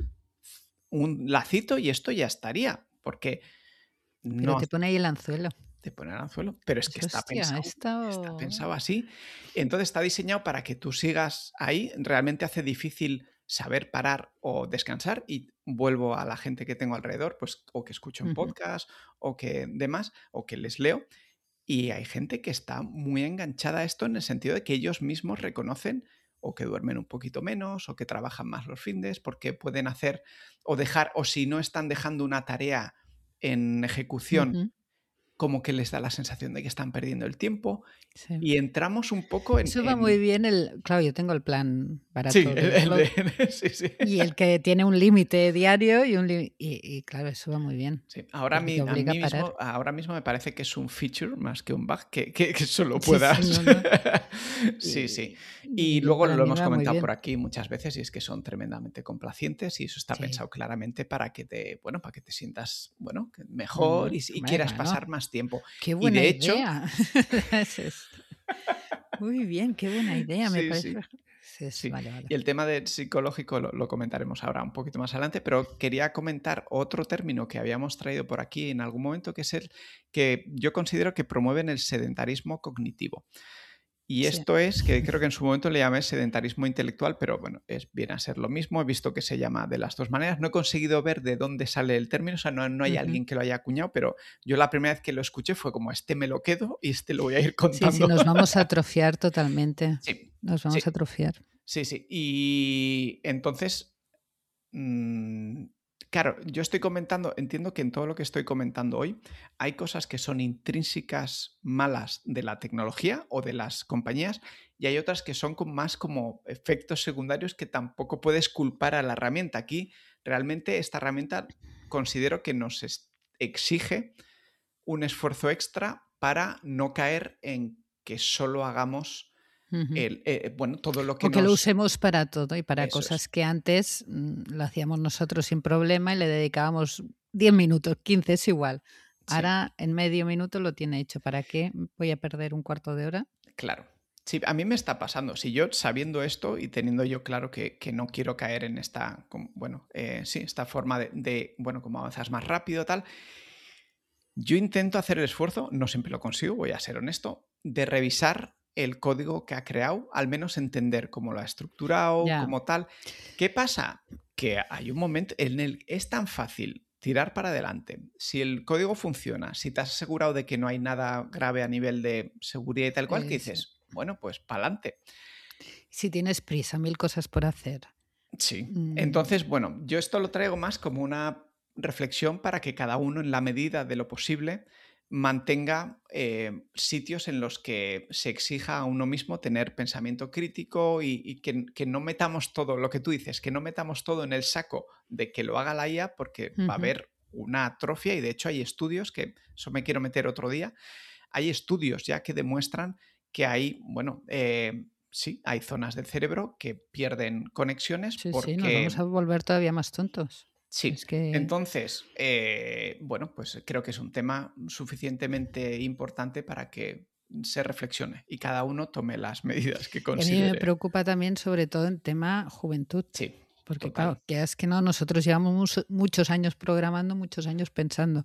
un lacito y esto ya estaría, porque Pero no te pone ahí el anzuelo. te pone el anzuelo, pero es que Dices, está hostia, pensado, está esto... pensado así. Entonces está diseñado para que tú sigas ahí. Realmente hace difícil saber parar o descansar y vuelvo a la gente que tengo alrededor, pues o que escucho en Ujú. podcast o que demás, o que les leo. Y hay gente que está muy enganchada a esto en el sentido de que ellos mismos reconocen o que duermen un poquito menos o que trabajan más los findes porque pueden hacer o dejar, o si no están dejando una tarea en ejecución, Ujú. como que les da la sensación de que están perdiendo el tiempo Sí. y entramos un poco en... Eso va muy en- bien el... Claro, yo tengo el plan Sí, barato el, del el Cloud de... sí, sí. y el que tiene un límite diario y un li- y, y claro, eso va muy bien Sí, ahora a porque te mí, a obliga a mí parar. mismo, ahora mismo me parece que es un feature más que un bug, que, que, que solo Sí, sí, puedas. no, no. Sí, sí. Y, Y y luego para lo mí hemos va muy comentado por bien. aquí muchas veces y es que son tremendamente complacientes y eso está Sí. pensado claramente para que te, bueno, para que te sientas, bueno, que mejor Mm, y, y hombre, quieras claro. pasar más tiempo. Qué Y buena de hecho, idea. Es esto. Muy bien, qué buena idea, me sí, parece. sí. Sí, es- Sí, vale, vale. y el tema de psicológico lo, lo comentaremos ahora un poquito más adelante, pero quería comentar otro término que habíamos traído por aquí en algún momento, que es el que yo considero que promueven el sedentarismo cognitivo. Y Sí. esto es, que creo que en su momento le llamé sedentarismo intelectual, pero bueno, es, viene a ser lo mismo. He visto que se llama de las dos maneras. No he conseguido ver de dónde sale el término, o sea, no, no hay Ujú. alguien que lo haya acuñado, pero yo la primera vez que lo escuché fue como, este me lo quedo y este lo voy a ir Sí, sí, contando. nos vamos a atrofiar totalmente. Sí, Nos sí, vamos a atrofiar. sí, sí. Y entonces, mm, claro, yo estoy comentando, entiendo que en todo lo que estoy comentando hoy hay cosas que son intrínsecas malas de la tecnología o de las compañías y hay otras que son con- más como efectos secundarios que tampoco puedes culpar a la herramienta. Aquí realmente esta herramienta considero que nos es- exige un esfuerzo extra para no caer en que solo hagamos Ujú. el, eh, bueno, todo lo que O que lo nos... usemos para todo y para Eso es, cosas que antes mm, lo hacíamos nosotros sin problema y le dedicábamos diez minutos, quince es igual. sí. Ahora en medio minuto lo tiene hecho. ¿Para qué voy a perder un cuarto de hora? Claro. Sí, a mí me está pasando. Si yo sabiendo esto y teniendo yo claro que, que no quiero caer en esta, como- bueno, eh, sí, esta forma de, de, bueno, como avanzas más rápido, tal, yo intento hacer el esfuerzo, no siempre lo consigo, voy a ser honesto, de revisar el código que ha creado, al menos entender cómo lo ha estructurado, Ya, como tal. ¿Qué pasa? Que hay un momento en el que es tan fácil tirar para adelante. Si el código funciona, si te has asegurado de que no hay nada grave a nivel de seguridad y tal cual, que eh, sí. dices, bueno, pues para adelante. Si tienes prisa, mil cosas por hacer. Sí. Mm, Entonces, bueno, yo esto lo traigo más como una reflexión para que cada uno, en la medida de lo posible, mantenga eh, sitios en los que se exija a uno mismo tener pensamiento crítico y, y que, que no metamos todo, lo que tú dices, que no metamos todo en el saco de que lo haga la I A, porque va a ujú. haber una atrofia y de hecho hay estudios, que eso me quiero meter otro día, hay estudios ya que demuestran que hay, bueno, eh, sí, hay zonas del cerebro que pierden conexiones Sí, sí, nos vamos a porque volver todavía más tontos. sí. Es que Entonces, eh, bueno, pues creo que es un tema suficientemente importante para que se reflexione y cada uno tome las medidas que Y a considere. mí me preocupa también sobre todo en tema juventud. Sí, porque total. claro, que es que no, nosotros llevamos mucho, muchos años programando, muchos años pensando.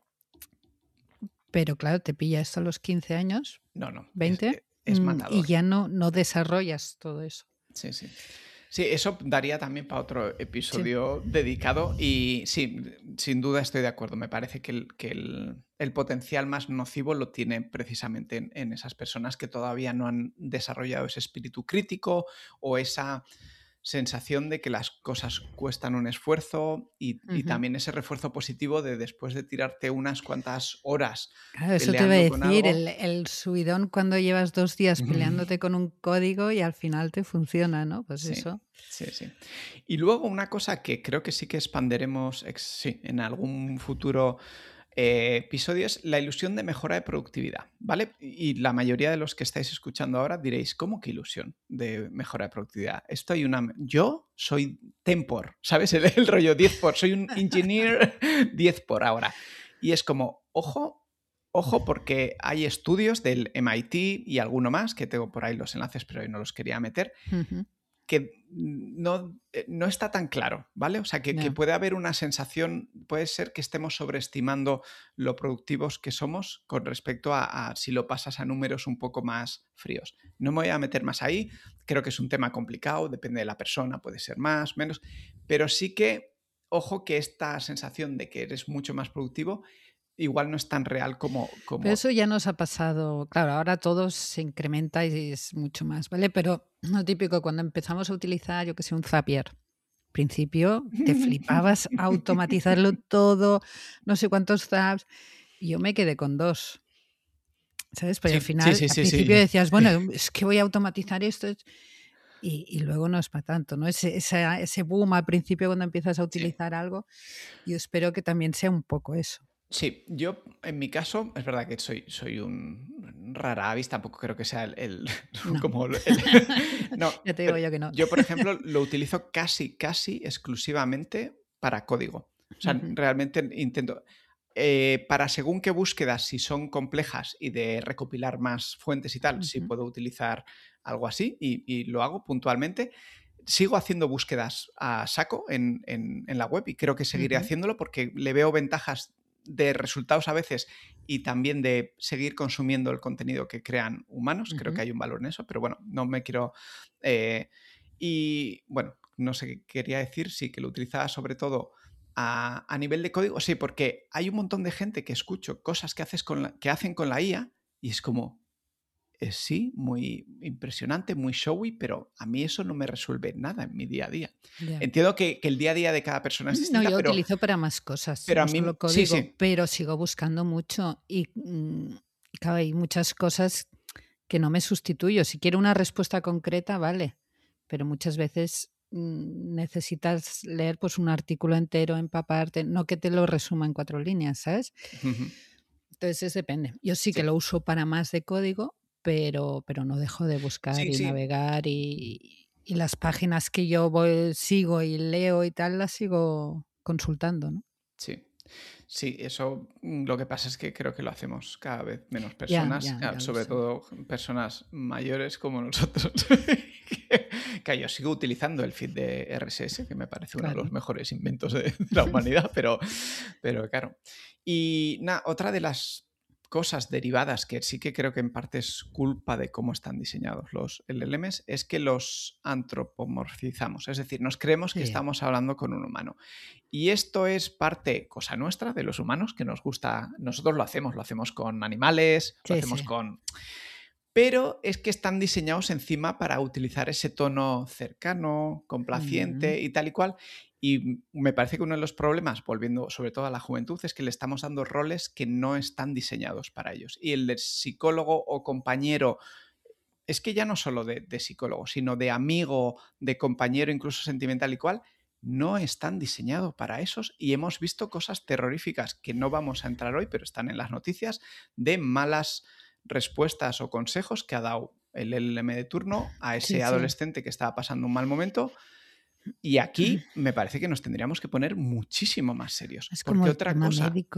Pero claro, te pilla esto a los quince años, No, no, veinte, es, es mm, matador. y ya no, no desarrollas todo eso. Sí, sí. Sí, eso daría también para otro episodio sí. dedicado y sí, sin duda estoy de acuerdo. Me parece que el, que el, el potencial más nocivo lo tiene precisamente en, en esas personas que todavía no han desarrollado ese espíritu crítico o esa sensación de que las cosas cuestan un esfuerzo y, uh-huh. y también ese refuerzo positivo de después de tirarte unas cuantas horas claro, eso te iba a decir, el, el subidón cuando llevas dos días peleándote con un código y al final te funciona, ¿no? Pues sí, eso. Sí, sí. Y luego una cosa que creo que sí que expanderemos ex, sí, en algún futuro eh, episodio es la ilusión de mejora de productividad, ¿vale? Y la mayoría de los que estáis escuchando ahora diréis, ¿cómo que ilusión de mejora de productividad? Esto hay una... Yo soy tempor, ¿sabes? El, el rollo diez por, soy un engineer diez por ahora. Y es como, ojo, ojo, porque hay estudios del M I T y alguno más, que tengo por ahí los enlaces, pero hoy no los quería meter, uh-huh. que no, no está tan claro, ¿vale? O sea, que, yeah. que puede haber una sensación, puede ser que estemos sobreestimando lo productivos que somos con respecto a, a si lo pasas a números un poco más fríos. No me voy a meter más ahí, creo que es un tema complicado, depende de la persona, puede ser más, menos, pero sí que, ojo, que esta sensación de que eres mucho más productivo igual no es tan real como, como... Pero eso ya nos ha pasado, claro, ahora todo se incrementa y es mucho más, ¿vale? Pero lo típico, cuando empezamos a utilizar, yo que sé, un Zapier, al principio te flipabas automatizarlo todo, no sé cuántos zaps, y yo me quedé con dos, ¿sabes? Pero sí, al final, sí, sí, al principio sí, sí. decías, bueno, es que voy a automatizar esto, y, y luego no es para tanto, ¿no? Ese, ese, ese boom al principio cuando empiezas a utilizar sí. algo, yo espero que también sea un poco eso. Sí, yo en mi caso, es verdad que soy, soy un rara avis, tampoco creo que sea el... el no. Como el, no, ya te digo yo que no. Yo, por ejemplo, lo utilizo casi, casi exclusivamente para código. O sea, uh-huh. realmente intento... Eh, para según qué búsquedas, si son complejas y de recopilar más fuentes y tal, uh-huh. sí puedo utilizar algo así y, y lo hago puntualmente. Sigo haciendo búsquedas a saco en, en, en la web y creo que seguiré uh-huh. haciéndolo porque le veo ventajas de resultados a veces y también de seguir consumiendo el contenido que crean humanos. Uh-huh. Creo que hay un valor en eso, pero bueno, no me quiero... Eh, y bueno, no sé qué quería decir, sí que lo utilizaba sobre todo a, a nivel de código, sí, porque hay un montón de gente que escucho cosas que, haces con la, que hacen con la I A y es como... Eh, sí, muy impresionante, muy showy, pero a mí eso no me resuelve nada en mi día a día. Yeah. Entiendo que, que el día a día de cada persona es distinta, no, yo pero... utilizo para más cosas, pero no a mí, solo código, sí, sí. pero sigo buscando mucho y mmm, claro, hay muchas cosas que no me sustituyo. Si quiero una respuesta concreta, vale, pero muchas veces mmm, necesitas leer pues un artículo entero, empaparte, no que te lo resuma en cuatro líneas, ¿sabes? Uh-huh. Entonces, es depende. Yo sí, sí que lo uso para más de código, pero, pero no dejo de buscar sí, y sí. navegar y, y las páginas que yo voy, sigo y leo y tal, las sigo consultando, ¿no? Sí. Sí, eso lo que pasa es que creo que lo hacemos cada vez menos personas, ya, ya, ya sobre todo personas mayores como nosotros. Que yo sigo utilizando el feed de R S S, que me parece uno claro. de los mejores inventos de, de la humanidad, pero, pero claro. Y nada, otra de las cosas derivadas que sí que creo que en parte es culpa de cómo están diseñados los L L Ms es que los antropomorfizamos, es decir, nos creemos que sí. estamos hablando con un humano. Y esto es parte, cosa nuestra, de los humanos, que nos gusta, nosotros lo hacemos, lo hacemos con animales, sí, lo hacemos sí. con... Pero es que están diseñados encima para utilizar ese tono cercano, complaciente mm. y tal y cual. Y me parece que uno de los problemas, volviendo sobre todo a la juventud, es que le estamos dando roles que no están diseñados para ellos. Y el de psicólogo o compañero, es que ya no solo de, de psicólogo, sino de amigo, de compañero, incluso sentimental y cual, no están diseñados para esos. Y hemos visto cosas terroríficas que no vamos a entrar hoy, pero están en las noticias, de malas respuestas o consejos que ha dado el L L M de turno a ese sí, adolescente sí. que estaba pasando un mal momento. Y aquí me parece que nos tendríamos que poner muchísimo más serios. Es porque como el otra tema cosa, médico.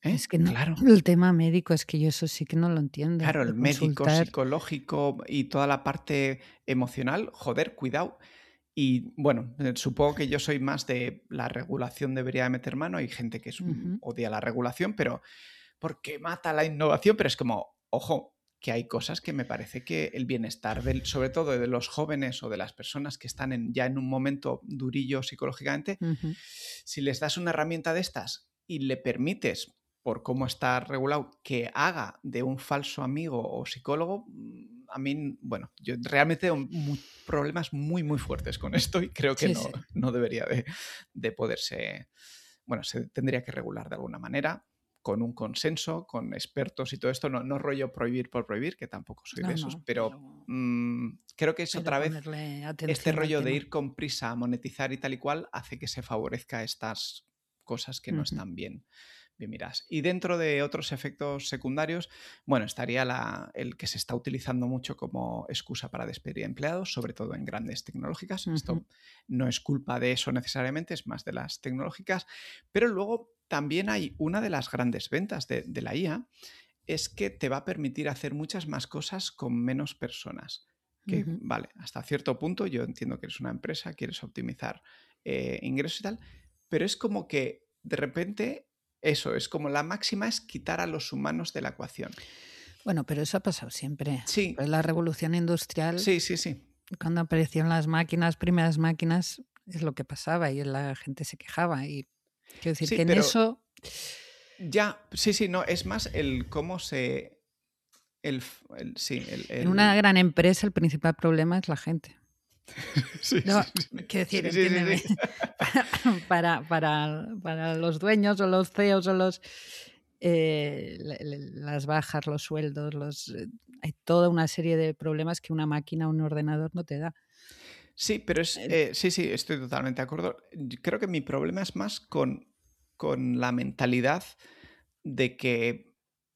¿Eh? Es que no, Claro. el tema médico, es que yo eso sí que no lo entiendo. Claro, De el médico, consultar. psicológico y toda la parte emocional, joder, cuidado. Y bueno, eh, supongo que yo soy más de la regulación debería de meter mano. Hay gente que es, mm, Ujú, odia la regulación, pero porque mata la innovación, pero es como, ojo, que hay cosas que me parece que el bienestar, del, sobre todo de los jóvenes o de las personas que están en, ya en un momento durillo psicológicamente, ujú. si les das una herramienta de estas y le permites, por cómo está regulado, que haga de un falso amigo o psicólogo, mm, a mí, bueno, yo realmente tengo mu- problemas muy, muy fuertes con esto y creo que Sí, no, sí. no debería de, de poderse, bueno, se tendría que regular de alguna manera, con un consenso, con expertos y todo esto, no, no rollo prohibir por prohibir, que tampoco soy de No, esos, no, pero pero, mm, creo que es pero otra vez ponerle este atención al rollo de tema. ir con prisa a monetizar y tal y cual hace que se favorezca estas cosas que no Ujú, están bien, bien miradas. Y dentro de otros efectos secundarios, bueno, estaría la, el que se está utilizando mucho como excusa para despedir empleados, sobre todo en grandes tecnológicas. ujú, Esto no es culpa de eso necesariamente, es más de las tecnológicas. Pero luego también hay una de las grandes ventas de, de la I A, es que te va a permitir hacer muchas más cosas con menos personas. Que, ujú. vale, hasta cierto punto yo entiendo que eres una empresa, quieres optimizar eh, ingresos y tal, pero es como que de repente eso, es como la máxima es quitar a los humanos de la ecuación. Bueno, pero eso ha pasado siempre. Sí, Pues la revolución industrial, sí, sí, sí. cuando aparecieron las máquinas, primeras máquinas, es lo que pasaba y la gente se quejaba. Y quiero decir Sí, que en pero eso, ya, sí, sí, no, es más el cómo se... El, f- el- sí, el, en una el- gran empresa, el principal problema es la gente. Sí, sí, No, sí, quiero decir, sí, sí, sí, entiéndeme, sí. para, para, para los dueños o los C E Os o los eh, la- la- las bajas, los sueldos, los eh, hay toda una serie de problemas que una máquina o un ordenador no te da. Sí, pero es. El- eh, sí, sí, estoy totalmente de acuerdo. Yo creo que mi problema es más con, con la mentalidad de que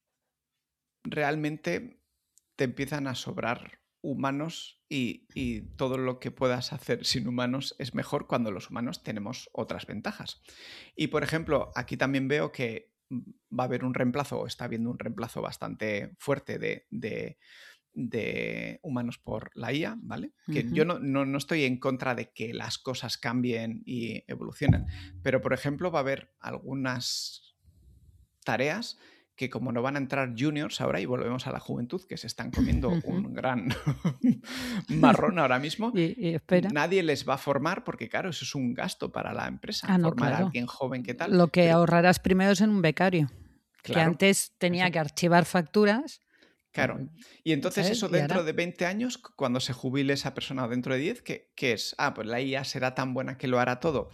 realmente te empiezan a sobrar humanos y, y todo lo que puedas hacer sin humanos es mejor cuando los humanos tenemos otras ventajas. Y por ejemplo, aquí también veo que mm, va a haber un reemplazo, o está habiendo un reemplazo bastante fuerte de, de de humanos por la I A, ¿vale? Que yo Ujú, no, no, no estoy en contra de que las cosas cambien y evolucionen, pero por ejemplo va a haber algunas tareas que como no van a entrar juniors ahora, y volvemos a la juventud, que se están comiendo ujú. un gran marrón ahora mismo, Y, y espera. nadie les va a formar porque, claro, eso es un gasto para la empresa, Ah, no, formar a claro. alguien joven que tal, Lo que pero ahorrarás primero es en un becario, que claro, antes tenía que eso. archivar facturas, Claro. eh, Y entonces ¿sabes? eso Y dentro ahora, de veinte años, cu- cuando se jubile esa persona o dentro de diez, ¿qué, qué es? Ah, pues la I A será tan buena que lo hará todo.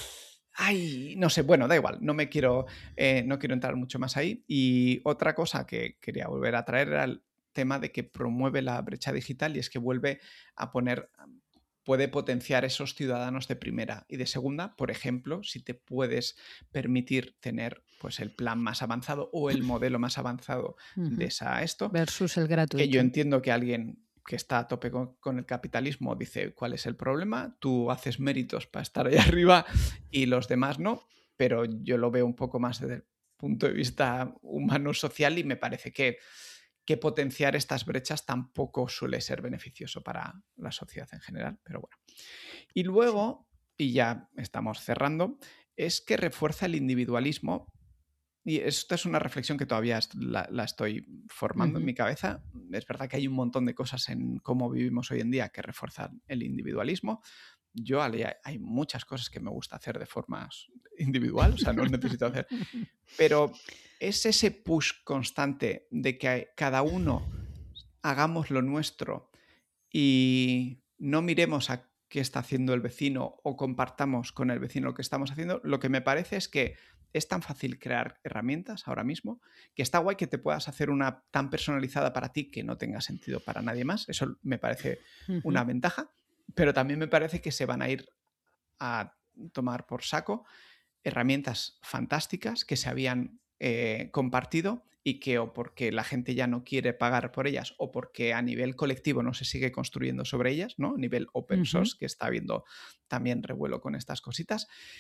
Ay, no sé, bueno, da igual, no me quiero, eh, no quiero entrar mucho más ahí. Y otra cosa que quería volver a traer era el tema de que promueve la brecha digital y es que vuelve a poner, puede potenciar esos ciudadanos de primera y de segunda, por ejemplo, si te puedes permitir tener pues el plan más avanzado o el modelo más avanzado de ujú, esa esto, versus el que yo gratuito. entiendo que alguien que está a tope con, con el capitalismo dice cuál es el problema, tú haces méritos para estar ahí arriba y los demás no, pero yo lo veo un poco más desde el punto de vista humano-social y me parece que, que potenciar estas brechas tampoco suele ser beneficioso para la sociedad en general, pero bueno. Y Sí. luego, y ya estamos cerrando, es que refuerza el individualismo y esta es una reflexión que todavía est- la, la estoy formando en Ujú, mi cabeza. Es verdad que hay un montón de cosas en cómo vivimos hoy en día que refuerzan el individualismo. Yo hay, hay muchas cosas que me gusta hacer de forma individual, o sea, no necesito hacer. Pero es ese push constante de que cada uno hagamos lo nuestro y no miremos a qué está haciendo el vecino o compartamos con el vecino lo que estamos haciendo, lo que me parece es que es tan fácil crear herramientas ahora mismo que está guay que te puedas hacer una tan personalizada para ti que no tenga sentido para nadie más. Eso me parece ujú. una ventaja, pero también me parece que se van a ir a tomar por saco herramientas fantásticas que se habían eh, compartido y que o porque la gente ya no quiere pagar por ellas o porque a nivel colectivo no se sigue construyendo sobre ellas, ¿no? A nivel open Ujú. source, que está habiendo también revuelo con estas cositas.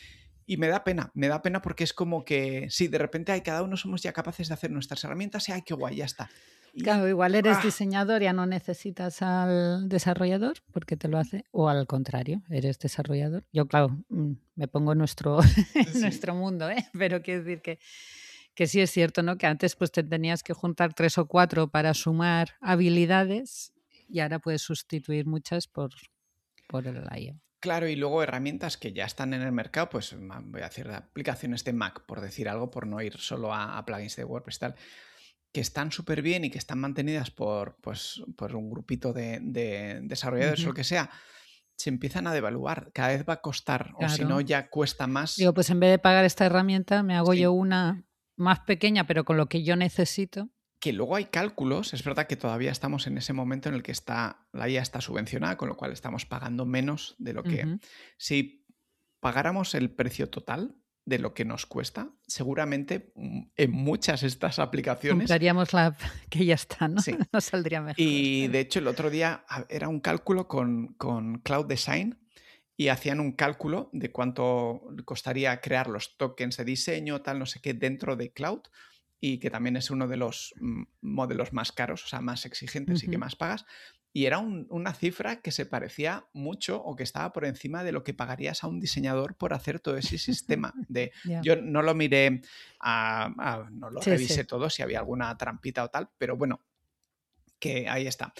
Y me da pena, me da pena porque es como que, sí, de repente hay, cada uno somos ya capaces de hacer nuestras herramientas y ¡ay, qué guay! Ya está. Y, Claro, igual eres ¡ah! diseñador, ya no necesitas al desarrollador porque te lo hace, o al contrario, eres desarrollador. Yo, claro, mm, me pongo en nuestro, en Sí. nuestro mundo, ¿eh? Pero quiero decir que, que sí es cierto, ¿no? Que antes pues te tenías que juntar tres o cuatro para sumar habilidades y ahora puedes sustituir muchas por, por el I A. Claro, y luego herramientas que ya están en el mercado, pues ma- voy a decir aplicaciones de Mac, por decir algo, por no ir solo a, a plugins de WordPress y tal, que están súper bien y que están mantenidas por, pues, por un grupito de, de desarrolladores o lo Ujú, que sea, se empiezan a devaluar. Cada vez va a costar, o si no, claro. ya cuesta Digo, más. pues en vez de pagar esta herramienta, me hago yo Sí. una más pequeña, pero con lo que yo necesito. Que luego hay cálculos, es verdad que todavía estamos en ese momento en el que está, la I A está subvencionada, con lo cual estamos pagando menos de lo que... Ujú. Si pagáramos el precio total de lo que nos cuesta, seguramente mm, en muchas de estas aplicaciones... Compraríamos la app que ya está, ¿no? Sí. Nos saldría mejor. Y de hecho el otro día a- era un cálculo con, con Cloud Design y hacían un cálculo de cuánto costaría crear los tokens de diseño, tal, no sé qué, dentro de Cloud, y que también es uno de los mm, modelos más caros, o sea, más exigentes y que Ujú. más pagas. Y era un- una cifra que se parecía mucho o que estaba por encima de lo que pagarías a un diseñador por hacer todo ese sistema. De, Ya. yo no lo miré, a- a- no lo Sí, sí. revisé todo, si había alguna trampita o tal, pero bueno, que ahí está.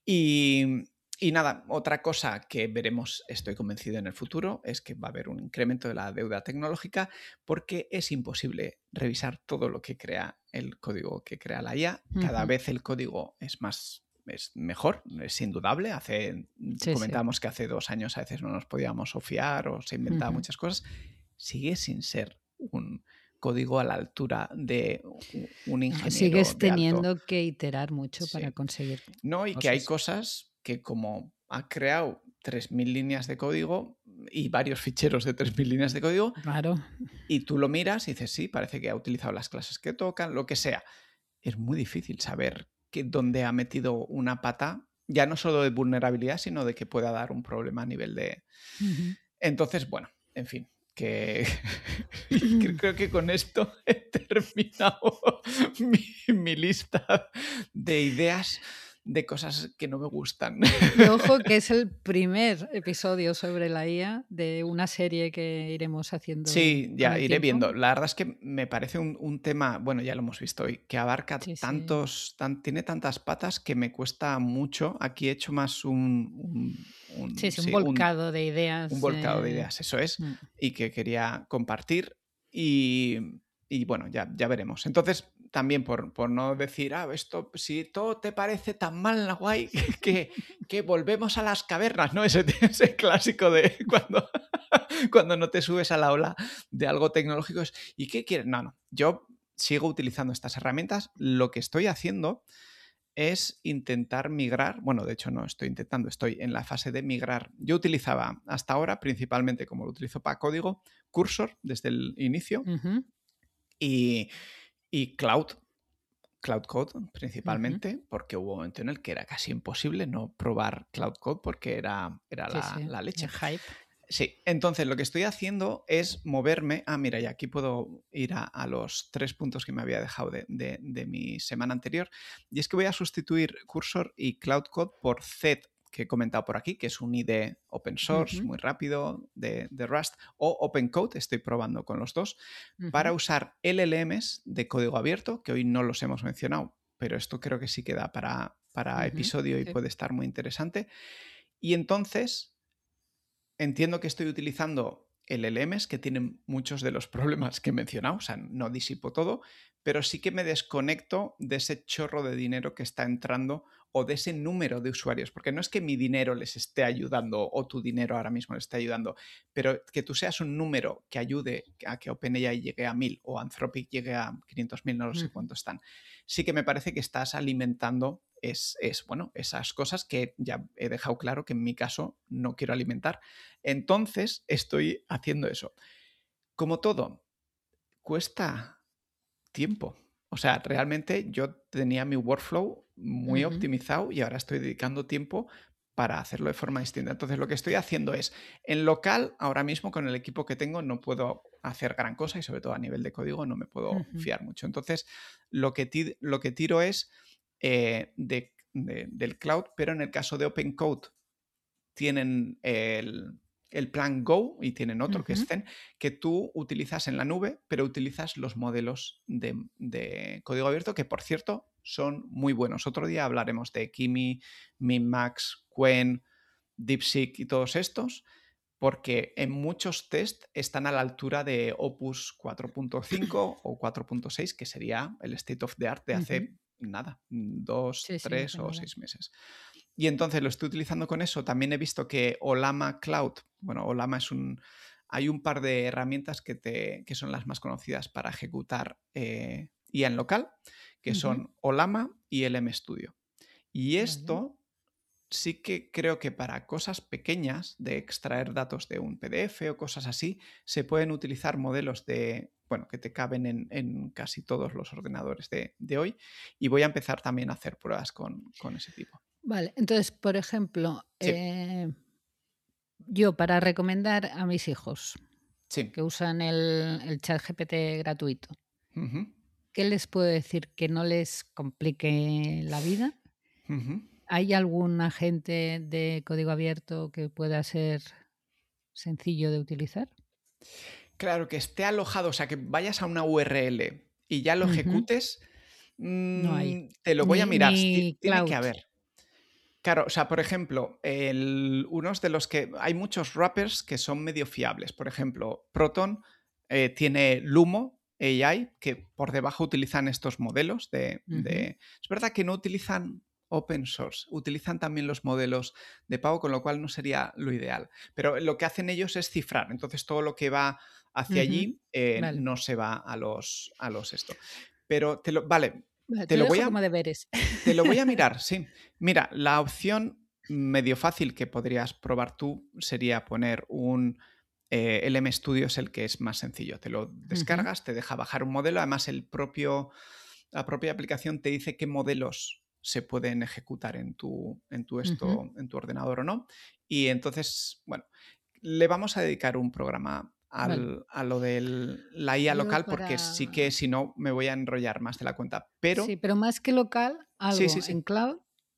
Y, y nada, otra cosa que veremos, estoy convencido en el futuro, es que va a haber un incremento de la deuda tecnológica porque es imposible revisar todo lo que crea el código que crea la I A. Cada Ujú. vez el código es más... Es mejor, es indudable. Hace, Sí, sí. comentábamos que hace dos años a veces no nos podíamos o fiar o se inventaban Ujú. muchas cosas. Sigue sin ser un código a la altura de u- un No, ingeniero sigues de alto. teniendo que iterar mucho para Sí. conseguir No, y que hay cosas. cosas que como ha creado tres mil líneas de código y varios ficheros de tres mil líneas de código, Claro. y tú lo miras y dices, sí, parece que ha utilizado las clases que tocan, lo que sea. Es muy difícil saber que dónde ha metido una pata, ya no solo de vulnerabilidad, sino de que pueda dar un problema a nivel de... Ujú. Entonces, bueno, en fin, que cre- creo que con esto he terminado mi, mi lista de ideas de cosas que no me gustan. Y ojo que es el primer episodio sobre la I A de una serie que iremos haciendo Sí, con ya el iré tiempo. viendo. La verdad es que me parece un, un tema, bueno, ya lo hemos visto hoy, que abarca Sí, sí. tantos, tan- tiene tantas patas que me cuesta mucho. Aquí he hecho más un, un- Sí, un- sí, un sí, un, volcado de un ideas. volcado de eh, ideas, eso es, mm. y que quería compartir. Y, y bueno, ya, ya veremos. Entonces, también por, por no decir, ah, esto, si todo te parece tan mal, guay, que, que volvemos a las cavernas, ¿no? Ese, ese clásico de cuando, cuando no te subes a la ola de algo tecnológico es, ¿y qué quieres? No, no, yo sigo utilizando estas herramientas. Lo que estoy haciendo es intentar migrar, bueno, de hecho no estoy intentando, estoy en la fase de migrar. Yo utilizaba hasta ahora, principalmente como lo utilizo para código, Cursor desde el inicio Ujú, y, y Cloud, Cloud Code ujú. principalmente, porque hubo un momento en el que era casi imposible no probar Cloud Code porque era, era Sí, la, sí, la el leche. hype. Sí, entonces lo que estoy haciendo es moverme. Ah, mira, y aquí puedo ir a, a los tres puntos que me había dejado de, de- de mi semana anterior. Y es que voy a sustituir Cursor y Cloud Code por Z, que he comentado por aquí, que es un I D E open source Ujú, muy rápido de, de Rust, o OpenCode, estoy probando con los dos, ujú, para usar L L Ms de código abierto, que hoy no los hemos mencionado, pero esto creo que sí queda para, para ujú. episodio y Sí. puede estar muy interesante. Y entonces entiendo que estoy utilizando L L Ms que tienen muchos de los problemas que he mencionado, o sea, no disipo todo, pero sí que me desconecto de ese chorro de dinero que está entrando o de ese número de usuarios, porque no es que mi dinero les esté ayudando o tu dinero ahora mismo les esté ayudando, pero que tú seas un número que ayude a que OpenAI llegue a mil o Anthropic llegue a quinientos mil, no lo sé Ujú. cuánto están. Sí que me parece que estás alimentando es, es, bueno, esas cosas que ya he dejado claro que en mi caso no quiero alimentar. Entonces estoy haciendo eso. Como todo, cuesta tiempo. O sea, realmente yo tenía mi workflow muy Ujú. optimizado y ahora estoy dedicando tiempo para hacerlo de forma distinta. Entonces lo que estoy haciendo es, en local, ahora mismo con el equipo que tengo no puedo hacer gran cosa y sobre todo a nivel de código no me puedo Ujú. fiar mucho. Entonces lo que, ti- lo que tiro es eh, de- de- del cloud, pero en el caso de OpenCode tienen el, el plan Go y tienen otro que es Ujú. Zen, que tú utilizas en la nube, pero utilizas los modelos de, de código abierto, que por cierto son muy buenos. Otro día hablaremos de Kimi, Minmax, Qwen, DeepSeek y todos estos, porque en muchos test están a la altura de Opus cuatro punto cinco o cuatro punto seis, que sería el state of the art de Ujú. hace nada, dos, Sí, sí, tres hace o nada. seis meses. Y entonces lo estoy utilizando con eso. También he visto que Olama Cloud, bueno, Olama es un... Hay un par de herramientas que, te, que son las más conocidas para ejecutar eh, I A en local, que Ujú. son Olama y el MStudio. Y Vale. esto sí que creo que para cosas pequeñas, de extraer datos de un P D F o cosas así, se pueden utilizar modelos de, bueno, que te caben en, en casi todos los ordenadores de, de hoy. Y voy a empezar también a hacer pruebas con, con ese tipo. Vale, entonces, por ejemplo, Sí, eh, yo para recomendar a mis hijos sí. que usan el, el chat G P T gratuito, Ujú, ¿qué les puedo decir que no les complique la vida? ujú. ¿Hay algún agente de código abierto que pueda ser sencillo de utilizar? Claro, que esté alojado, o sea, que vayas a una U R L y ya lo Ujú. ejecutes, No hay. mm, te lo voy a Ni, mirar. Ti- ni Tiene que cloud. haber. Claro, o sea, por ejemplo, el- unos de los que hay muchos wrappers que son medio fiables. Por ejemplo, Proton eh, tiene Lumo A I, que por debajo utilizan estos modelos de, Ujú. de- Es verdad que no utilizan open source, utilizan también los modelos de pago, con lo cual no sería lo ideal. Pero lo que hacen ellos es cifrar. Entonces todo lo que va hacia Ujú. allí eh, Vale. no se va a los, a los esto. Pero te lo, vale, Vale, te te lo lo voy dejo a, como deberes. te lo voy a mirar, sí. Mira, la opción medio fácil que podrías probar tú sería poner un... eh, el MStudio es el que es más sencillo. Te lo Ujú. descargas, te deja bajar un modelo. Además, el propio, la propia aplicación te dice qué modelos se pueden ejecutar en tu, en tu, Ujú. esto, en tu ordenador o no. Y entonces, bueno, le vamos a dedicar un programa Vale. al- a lo de la I A Yo local porque sí para... que si no me voy a enrollar más de la cuenta. Pero Sí, pero más que local, sí, sí, algo en sí. cloud,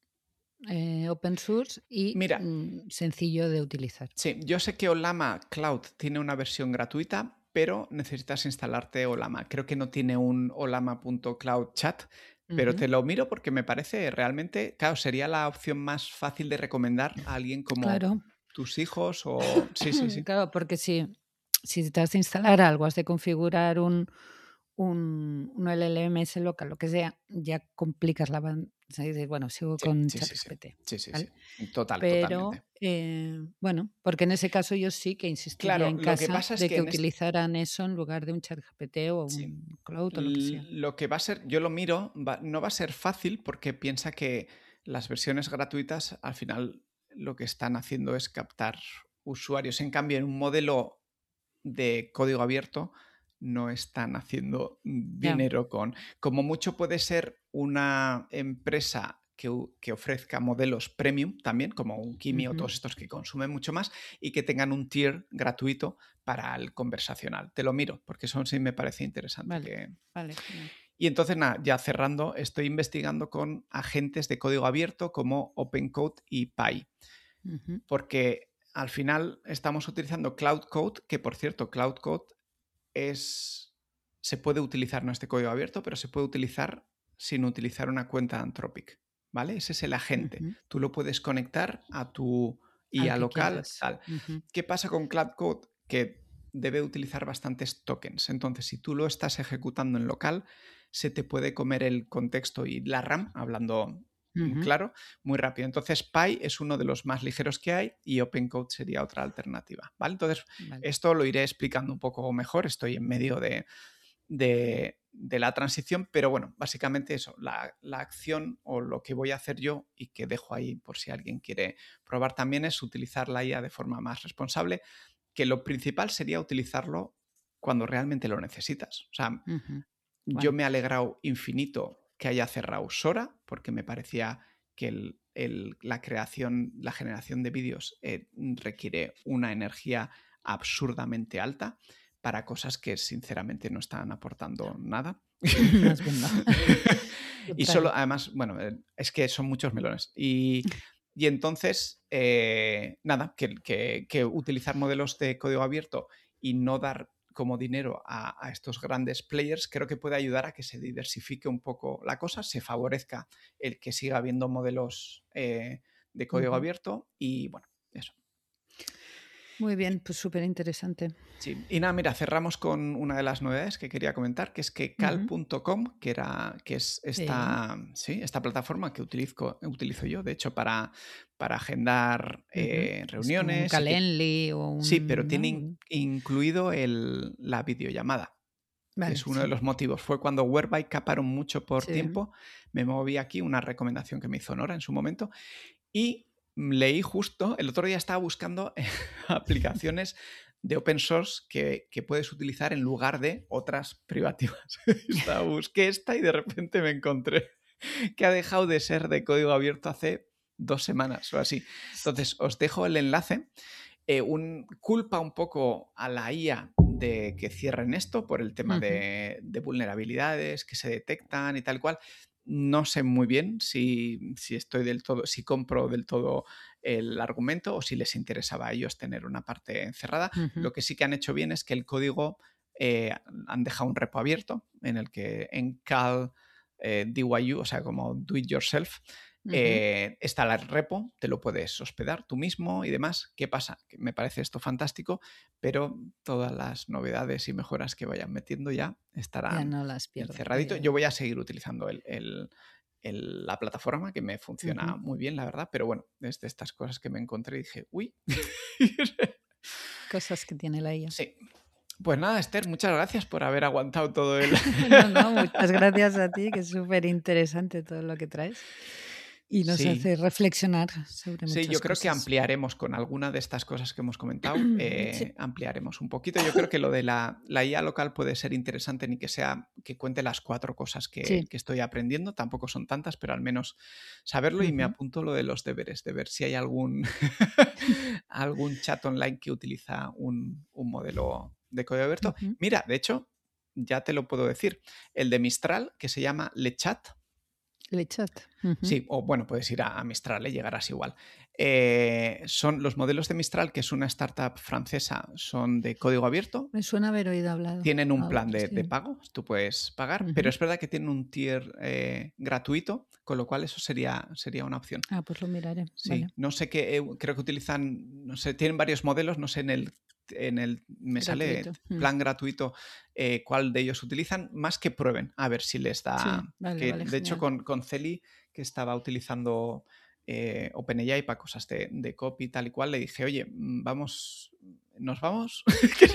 eh, open source y Mira, mm, sencillo de utilizar. sí, yo sé que Olama Cloud tiene una versión gratuita, pero necesitas instalarte Olama. Creo que no tiene un olama punto cloud chat, pero Ujú. te lo miro porque me parece realmente, claro, sería la opción más fácil de recomendar a alguien como Claro. tus hijos o... Sí, sí, sí. Claro, porque si, si te has de instalar algo, has de configurar un, un, un L L M S local, lo que sea, ya complicas la banda. Bueno, sigo Sí, con sí, sí, sí. ChatGPT, Sí, sí, sí. ¿vale? Total, totalmente. Pero, eh, bueno, porque en ese caso yo sí que insistiría Claro, en lo que casa pasa es de que que en este... utilizaran eso en lugar de un ChatGPT o Sí. un Cloud o lo que sea. L- Lo que va a ser, yo lo miro, va- no va a ser fácil porque piensa que las versiones gratuitas al final lo que están haciendo es captar usuarios. En cambio, en un modelo de código abierto no están haciendo Ya. dinero con... Como mucho puede ser una empresa que, u- que ofrezca modelos premium también, como un Kimi o Ujú. todos estos que consumen mucho más y que tengan un tier gratuito para el conversacional. Te lo miro, porque eso sí me parece interesante. Vale, Que... vale, genial. Y entonces, nada, ya cerrando, estoy investigando con agentes de código abierto como OpenCode y Pi, Ujú. porque al final estamos utilizando Cloud Code, que por cierto, Cloud Code es, se puede utilizar, no este código abierto, pero se puede utilizar sin utilizar una cuenta Anthropic, ¿vale? Ese es el agente. Ujú. Tú lo puedes conectar a tu Al I A que local, quieras. tal. Ujú. ¿Qué pasa con Cloud Code? Que debe utilizar bastantes tokens. Entonces, si tú lo estás ejecutando en local, se te puede comer el contexto y la RAM, hablando mm, Ujú. claro, muy rápido. Entonces, Pi es uno de los más ligeros que hay y OpenCode sería otra alternativa, ¿vale? Entonces, Vale. esto lo iré explicando un poco mejor. Estoy en medio de, de, de la transición, pero bueno, básicamente eso, la, la acción o lo que voy a hacer yo y que dejo ahí por si alguien quiere probar también es utilizar la I A de forma más responsable, que lo principal sería utilizarlo cuando realmente lo necesitas. O sea, Ujú. yo Vale. me he alegrado infinito que haya cerrado Sora, porque me parecía que el, el, la creación, la generación de vídeos eh, requiere una energía absurdamente alta para cosas que sinceramente no están aportando nada. Más bien no. Y solo, además, bueno, es que son muchos melones. Y, y entonces, eh, nada, que, que, que utilizar modelos de código abierto y no dar como dinero a, a estos grandes players, creo que puede ayudar a que se diversifique un poco la cosa, se favorezca el que siga habiendo modelos eh, de código uh-huh. abierto y bueno, eso. Muy bien, pues súper interesante. Sí, y nada, mira, cerramos con una de las novedades que quería comentar, que es que cal punto com, uh-huh. que, era, que es esta, sí. Sí, esta plataforma que utilizo, utilizo yo, de hecho, para, para agendar uh-huh. eh, reuniones. Es como un Calendly que, o un... Sí, pero ¿no? tiene in, incluido el, la videollamada. Vale, que es uno sí. de los motivos. Fue cuando Whereby caparon mucho por sí. tiempo. Me moví aquí, una recomendación que me hizo Nora en su momento. Y leí justo, el otro día estaba buscando aplicaciones de open source que, que puedes utilizar en lugar de otras privativas. Estaba, busqué esta y de repente me encontré que ha dejado de ser de código abierto hace dos semanas o así. Entonces, os dejo el enlace. Eh, un, culpa un poco a la I A de que cierren esto por el tema uh-huh. de, de vulnerabilidades que se detectan y tal cual. No sé muy bien si, si estoy del todo, si compro del todo el argumento o si les interesaba a ellos tener una parte encerrada. Uh-huh. Lo que sí que han hecho bien es que el código eh, han dejado un repo abierto en el que en cal eh, D Y U, o sea, como do it yourself, Uh-huh. Eh, está el repo, te lo puedes hospedar tú mismo y demás. ¿Qué pasa? Que me parece esto fantástico, pero todas las novedades y mejoras que vayan metiendo ya estarán ya no las pierdo, encerradito. Yo voy a seguir utilizando el, el, el, la plataforma que me funciona uh-huh. muy bien, la verdad, pero bueno, desde estas cosas que me encontré dije, uy. Cosas que tiene la I A. Sí. Pues nada, Esther, muchas gracias por haber aguantado todo el... no, no, muchas gracias a ti, que es súper interesante todo lo que traes. Y nos sí. hace reflexionar sobre muchas cosas. Sí, yo creo cosas. que ampliaremos con alguna de estas cosas que hemos comentado, eh, sí. ampliaremos un poquito. Yo creo que lo de la, la I A local puede ser interesante, ni que sea que cuente las cuatro cosas que, sí. que estoy aprendiendo. Tampoco son tantas, pero al menos saberlo. Uh-huh. Y me apunto lo de los deberes, de ver si hay algún, algún chat online que utiliza un, un modelo de código abierto. Uh-huh. Mira, de hecho, ya te lo puedo decir, el de Mistral, que se llama LeChat. LeChat. Uh-huh. Sí, o bueno, puedes ir a, a Mistral, ¿eh? Llegarás igual. Eh, son los modelos de Mistral, que es una startup francesa, son de código abierto. Me suena haber oído hablar. Tienen un plan de, sí. de pago, tú puedes pagar, uh-huh. pero es verdad que tienen un tier eh, gratuito, con lo cual eso sería, sería una opción. Ah, pues lo miraré. Sí, vale. no sé qué, eh, creo que utilizan, no sé, tienen varios modelos, no sé en el en el me gratuito. sale plan gratuito eh, cuál de ellos utilizan, más que prueben, a ver si les da. Sí, vale, que, vale, de genial. hecho, con, con Celi, que estaba utilizando eh, OpenAI para cosas de, de copy tal y cual, le dije, oye, vamos, nos vamos.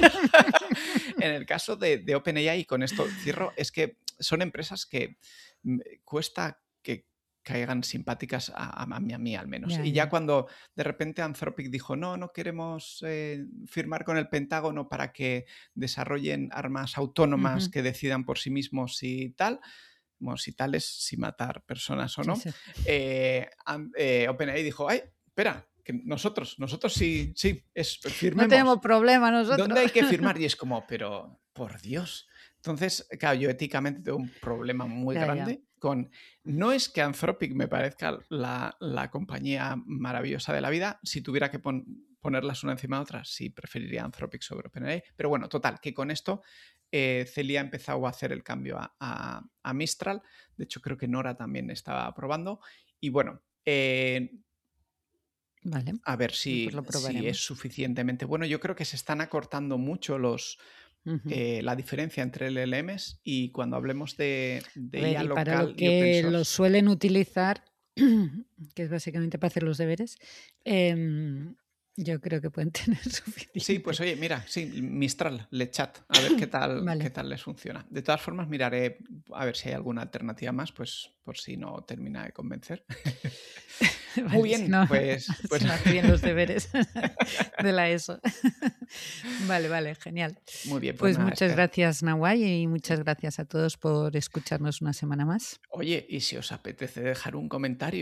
En el caso de, de OpenAI, y con esto cierro, es que son empresas que cuesta que caigan simpáticas a, a, mí, a mí al menos. Ya, y ya, ya cuando de repente Anthropic dijo, no, no queremos eh, firmar con el Pentágono para que desarrollen armas autónomas uh-huh. que decidan por sí mismos y tal, bueno, si tal es si matar personas o no, sí, sí. Eh, eh, OpenAI dijo, ay, espera, que nosotros, nosotros sí, sí, es, firmemos. No tenemos problema nosotros. ¿Dónde hay que firmar? Y es como, pero, por Dios. Entonces, claro, yo éticamente tengo un problema muy ya, grande ya. con... No es que Anthropic me parezca la, la compañía maravillosa de la vida. Si tuviera que pon, ponerlas una encima de otra, sí preferiría Anthropic sobre OpenAI. Pero bueno, total, que con esto eh, Celia ha empezado a hacer el cambio a, a, a Mistral. De hecho, creo que Nora también estaba probando. Y bueno... Eh, Vale. A ver si, pues si es suficientemente bueno. Yo creo que se están acortando mucho los, uh-huh. eh, la diferencia entre L L Ms y cuando hablemos de, de ver, I A y local para lo y que open source. lo suelen utilizar, que es básicamente para hacer los deberes, eh, yo creo que pueden tener suficiente. Sí, pues oye, mira, sí, Mistral, LeChat, a ver qué tal, vale. qué tal les funciona. De todas formas, miraré a ver si hay alguna alternativa más, pues por si no termina de convencer. Vale, Muy bien, si no, pues... pues... Si no hace bien los deberes de la ESO. Vale, vale, genial. Muy bien, pues, pues nada, muchas Esther. gracias, Nawai, y muchas gracias a todos por escucharnos una semana más. Oye, y si os apetece dejar un comentario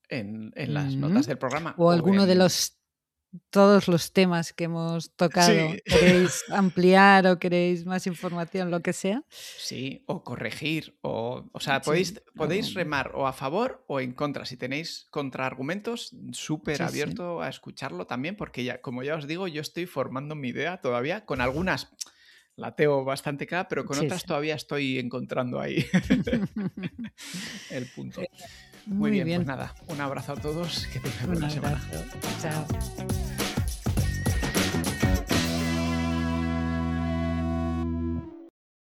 en, en las Mm. notas del programa. O alguno en... de los todos los temas que hemos tocado. Sí. ¿Queréis ampliar o queréis más información, lo que sea? Sí, o corregir, o, o sea, Sí, podéis, podéis o- remar o a favor o en contra. Si tenéis contraargumentos, súper Sí, sí. abierto a escucharlo también, porque ya, como ya os digo, yo estoy formando mi idea todavía. Con algunas la tengo bastante clara, pero con Sí, otras sí. todavía estoy encontrando ahí el punto. Muy Muy bien, bien. pues nada, un abrazo a todos, que tengan Un buena semana. abrazo. Chao.